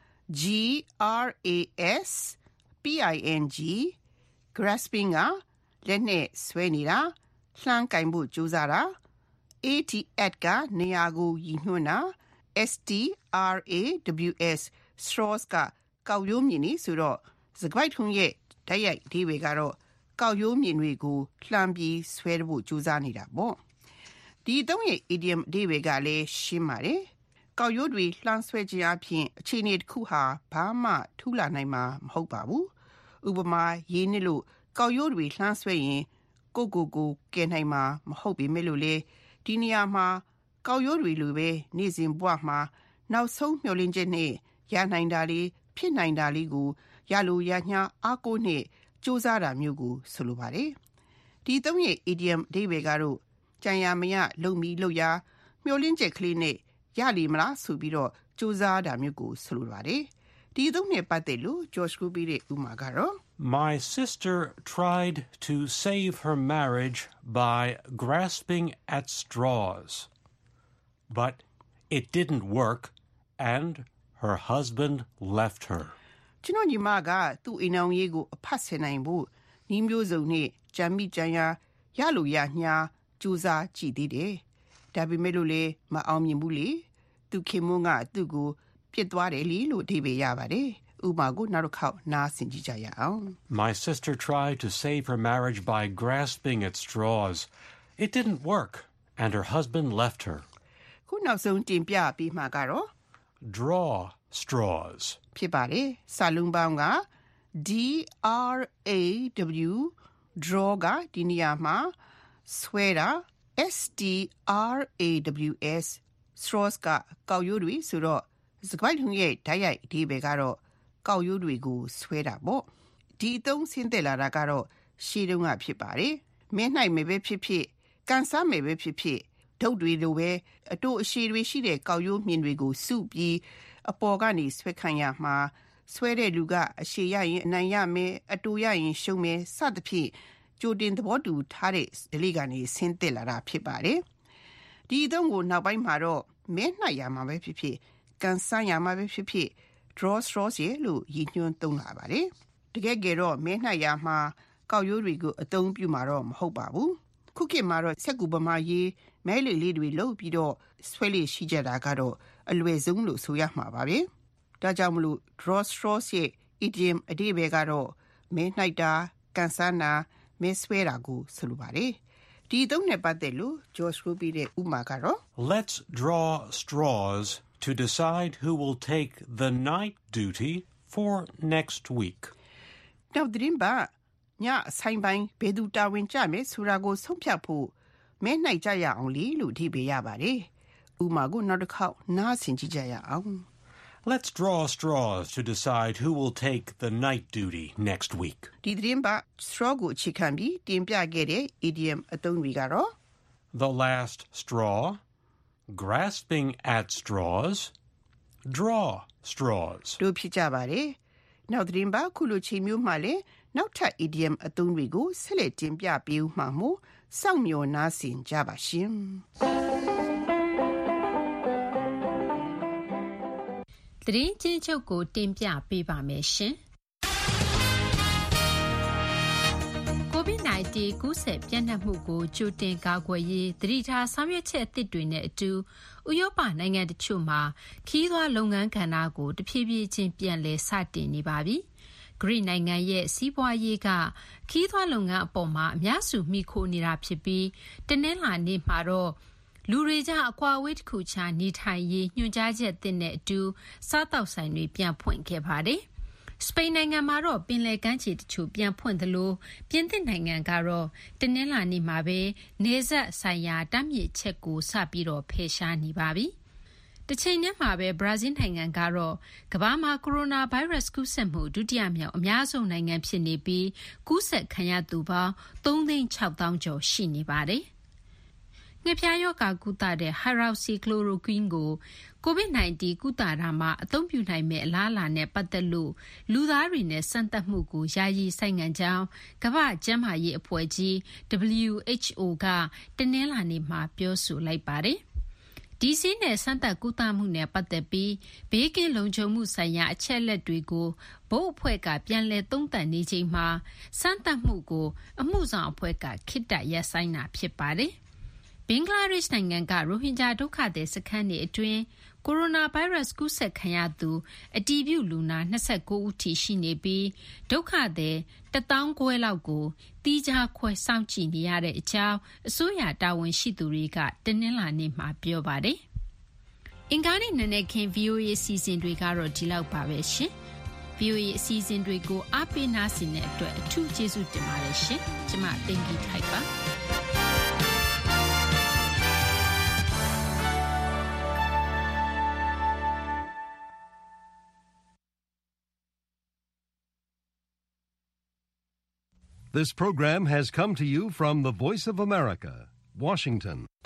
GRASPING grasping ကလက်နဲ့ဆွဲနေတာလှမ်းကင်ဖို့ကြိုးစားတာ at ကနေရာကိုရည်ညွှန်းတာ STRAWS straws ကကောက်ရိုးမြင်နေဆိုတော့စကားထုံးရဲ့ဓာတ်ရိုက်အဓိပ္ပာယ်ကတော့ကောက်ရိုးမြင်တွေကိုလှမ်းပြီးဆွဲဖို့ကြိုးစားနေတာပေါ့ဒီအသုံးရဲ့ idiom အဓိပ္ပာယ်ကလည်းရှင်းပါတယ်ကောက်ရိုးတွေလှမ်းဆွဲခြင်းအပြင်အခြေအနေတစ်ခုဟာဘာမှထူးလာနိုင်မှာမဟုတ်ပါဘူးဥပမာရေးနစ်လို့ကောက်ရိုးတွေလှမ်းဆွဲရင်ကိုကဲနိုင်မှာမဟုတ်ပေမဲ့လို့လေဒီနေရာမှာကောက်ရိုးတွေလိုပဲနေ့စဉ်ဘဝမှာနောက်ဆုံးမျှော်လင့်ချက်နဲ့ရနိုင်တာလေးဖြစ်နိုင်တာလေးကိုရလိုရညာအားကိုးနဲ့စူးစမ်းတာမျိုးကိုဆိုလိုပါတယ်ဒီသုံးရဲ့ idiom အဓိပ္ပာယ်ကတော့ကြံရမရလုံမီလုံရမျှော်လင့်ချက်ကလေးနဲ့ရလိမလားဆိုပြီးတော့စူးစမ်းတာမျိုးကိုဆိုလိုပါတယ်ဒီသုံးနဲ့ပတ်သက်လို့ George Ruby ရဲ့ဥမာကတော့ My sister tried to save her marriage by grasping at straws, but it didn't work and her husband left her. ကျွန်တော်ညီမကသူ့အိမ်အောင်ရေးကိုအဖတ်ဆင်နိုင်ဖို့ညီမျိုးစုံနဲ့ကြံမိကြံရလို့ရညာစူးစမ်းကြည့်သေးတယ်ဒါပေမဲ့လို့လေမအောင်မြင်ဘူးလေသူခင်မွန်းကသူ့ကိုပြစ်သွားတယ်လေလို့အဓိပ္ပာယ်ရပါတယ်ဥပမာကိုနောက်တစ်ခေါက်နားဆင်ကြည့်ကြရအောင် My sister tried to save her marriage by grasping at straws. It didn't work and her husband left her. ခုနောက်ဆုံးတင်ပြပြီးမှကတော့ Draw straws. ဖြစ်ပါတယ်စာလုံးပေါင်းက DRAW draw ကဒီနေရာမှာဆွဲတာ STRAWS straws ကကောက်ရိုးတွေဆိုတော့စကားလုံးရဲ့ဓာတ်ရိုက်အဓိပ္ပာယ်ကတော့ကောက်ရိုးတွေကိုဆွဲတာပေါ့ဒီအသုံးဆင်းသက်လာတာကတော့ရှေးတုန်းကဖြစ်ပါတယ်မင်းနိုင်မယ်ပဲဖြစ်ဖြစ်ကန်ဆာမယ်ပဲဖြစ်ဖြစ်ဒုတ်တွေလိုပဲအတူအရှိတွေရှိတဲ့ကောက်ရိုးမြင်တွေကိုစုပြီးအပေါ်ကနေဆွဲခံရမှာဆွဲတဲ့လူကအရှိရရင်အနိုင်ရမယ်အတူရရင်ရှုံးမယ်စသဖြင့်ကြိုတင်သဘောတူထားတဲ့ဒလိကနေဆင်းသက်လာတာဖြစ်ပါတယ်ဒီအသုံးကိုနောက်ပိုင်းမှာတော့မဲနှိုက်ရမှာပဲဖြစ်ဖြစ်ကန်ဆန်းရမှာပဲဖြစ်ဖြစ် draw straws ရဲ့လို့ရည်ညွှန်းသုံးလာပါတယ်တကယ်တော့မဲနှိုက်ရမှာကောက်ရိုးတွေကိုအသုံးပြုမှာတော့မဟုတ်ပါဘူးခုခေတ်မှာတော့စက်ကူပမာရေးမဲလေလေးတွေလုပ်ပြီးတော့ဆွဲလေးရှိကြတာကတော့အလွယ်ဆုံးလို့ဆိုရမှာပါပဲဒါကြောင့်မလို့ draw straws ရဲ့ idiom အဓိပ္ပာယ်ကတော့မဲနှိုက်တာကန်ဆန်းတာမဲဆွဲတာကိုဆိုလိုပါတယ်ဒီအသုံးနဲ့ပတ်သက်လို့ George Ruby ရဲ့ဥပမာကတော့ Let's draw straws to decide who will take the night duty for next week. နောက်သတင်းပါညအဆိုင်ပိုင်းဘယ်သူတာဝန်ကျမယ်ဆိုတာကိုဆုံးဖြတ်ဖို့မဲနှိုက်ကြရအောင်လေလို့အဓိပ္ပာယ်ရပါတယ်ဥပမာကိုနောက်တစ်ခေါက်နားဆင်ကြည့်ကြရအောင် Let's draw straws to decide who will take the night duty next week. ဒီသတင်းပါ straw ကိုအခြေခံပြီးတင်ပြခဲ့တဲ့ idiom အသုံးတွေကတော့ The last straw, grasping at straws, draw straws. တို့ဖြစ်ကြပါတယ်နောက်သတင်းပါခုလိုချိန်မျိုးမှလည်းနောက်ထပ် idiom အသုံးတွေကိုဆက်လက်တင်ပြပေးဦးမှာမို့စောင့်မျှော်နားဆင်ကြပါရှင်သတင်းချင်းချုပ်ကိုတင်ပြပေးပါမယ်ရှင်။ COVID-19 ကူးစက်ပြန့်နှံ့မှုကိုကြိုတင်ကာကွယ်ရေးသတိထားဆောင်ရွက်ချက်အသစ်တွေနဲ့အတူဥရောပနိုင်ငံတချို့မှာခရီးသွားလုပ်ငန်းကဏ္ဍကိုတဖြည်းဖြည်းချင်းပြန်လည်စတင်နေပါပြီ။ဂရိနိုင်ငံရဲ့စီးပွားရေးကခရီးသွားလုပ်ငန်းအပေါ်မှာအများစုမှီခိုနေတာဖြစ်ပြီးတနင်္လာနေ့မှာတော့လူတွေကြားအကွာအဝေးတစ်ခုခြားနေထိုင်ရေးညွှန်ကြားချက်သစ်နဲ့အတူစားတောက်ဆိုင်တွေပြန်ဖွင့်ခဲ့ပါတယ်။စပိန်နိုင်ငံမှာတော့ပင်လယ်ကမ်းခြေတချို့ပြန်ဖွင့်သလိုပြင်သစ်နိုင်ငံကတော့တနင်္လာနေ့မှာပဲနေဆက်ဆိုင်ရာတမ်းမြေချက်ကိုစပြီးတော့ဖယ်ရှားနေပါပြီ။တစ်ချိန်တည်းမှာပဲဘရာဇီးနိုင်ငံကတော့ကမ္ဘာမှာကိုရိုနာဗိုင်းရပ်စ်ကူးစက်မှုဒုတိယမြောက်အများဆုံးနိုင်ငံဖြစ်နေပြီးကူးစက်ခံရသူပေါင်း3,600,000 ကျော်ရှိနေပါတယ်။ငှက်ဖျားရောဂါကုသတဲ့ Hydroxychloroquine ကို COVID-19 ကုသတာမှာအသုံးပြုနိုင်မယ့်အလားအလာနဲ့ပတ်သက်လို့လူသားတွေနဲ့စမ်းသပ်မှုကိုယာယီဆိုင်းငံ့ကြောင်းကမ္ဘာ့ကျန်းမာရေးအဖွဲ့ကြီး WHO ကတနင်္လာနေ့မှာပြောဆိုလိုက်ပါတယ်။ဒီဆေးနဲ့စမ်းသပ်ကုသမှုနဲ့ပတ်သက်ပြီးဘေးကင်းလုံခြုံမှုဆိုင်ရာအချက်အလက်တွေကိုဘုတ်အဖွဲ့ကပြန်လည်သုံးသပ်နေချိန်မှာစမ်းသပ်မှုကိုအမှုဆောင်အဖွဲ့ကခေတ္တရပ်ဆိုင်းတာဖြစ်ပါတယ်။ဘင်္ဂလားဒေ့ရှ်နိုင်ငံကရိုဟင်ဂျာဒုက္ခသည်စခန်းတွေအတွင်းကိုရိုနာဗိုင်းရပ်စ်ကူးစက်ခံရသူအတည်ပြုလူနာ29ဦးထိရှိနေပြီးဒုက္ခသည်1,500လောက်ကိုတီးခြားခွဲစောင့်ကြည့်နေရတဲ့အကြောင်းအစိုးရတာဝန်ရှိသူတွေကတနင်္လာနေ့မှာပြောပါတယ်။အင်္ဂါနေ့နနေ့ခင် VOA အစီအစဉ်တွေကတော့ဒီလောက်ပါပဲရှင် VOA အစီအစဉ်တွေကိုအားပေးနားဆင်တဲ့အတွက်အထူးကျေးဇူးတင်ပါတယ်ရှင်ကျမတင်ကြီးထိုက်ပါ This program has come to you from the Voice of America, Washington.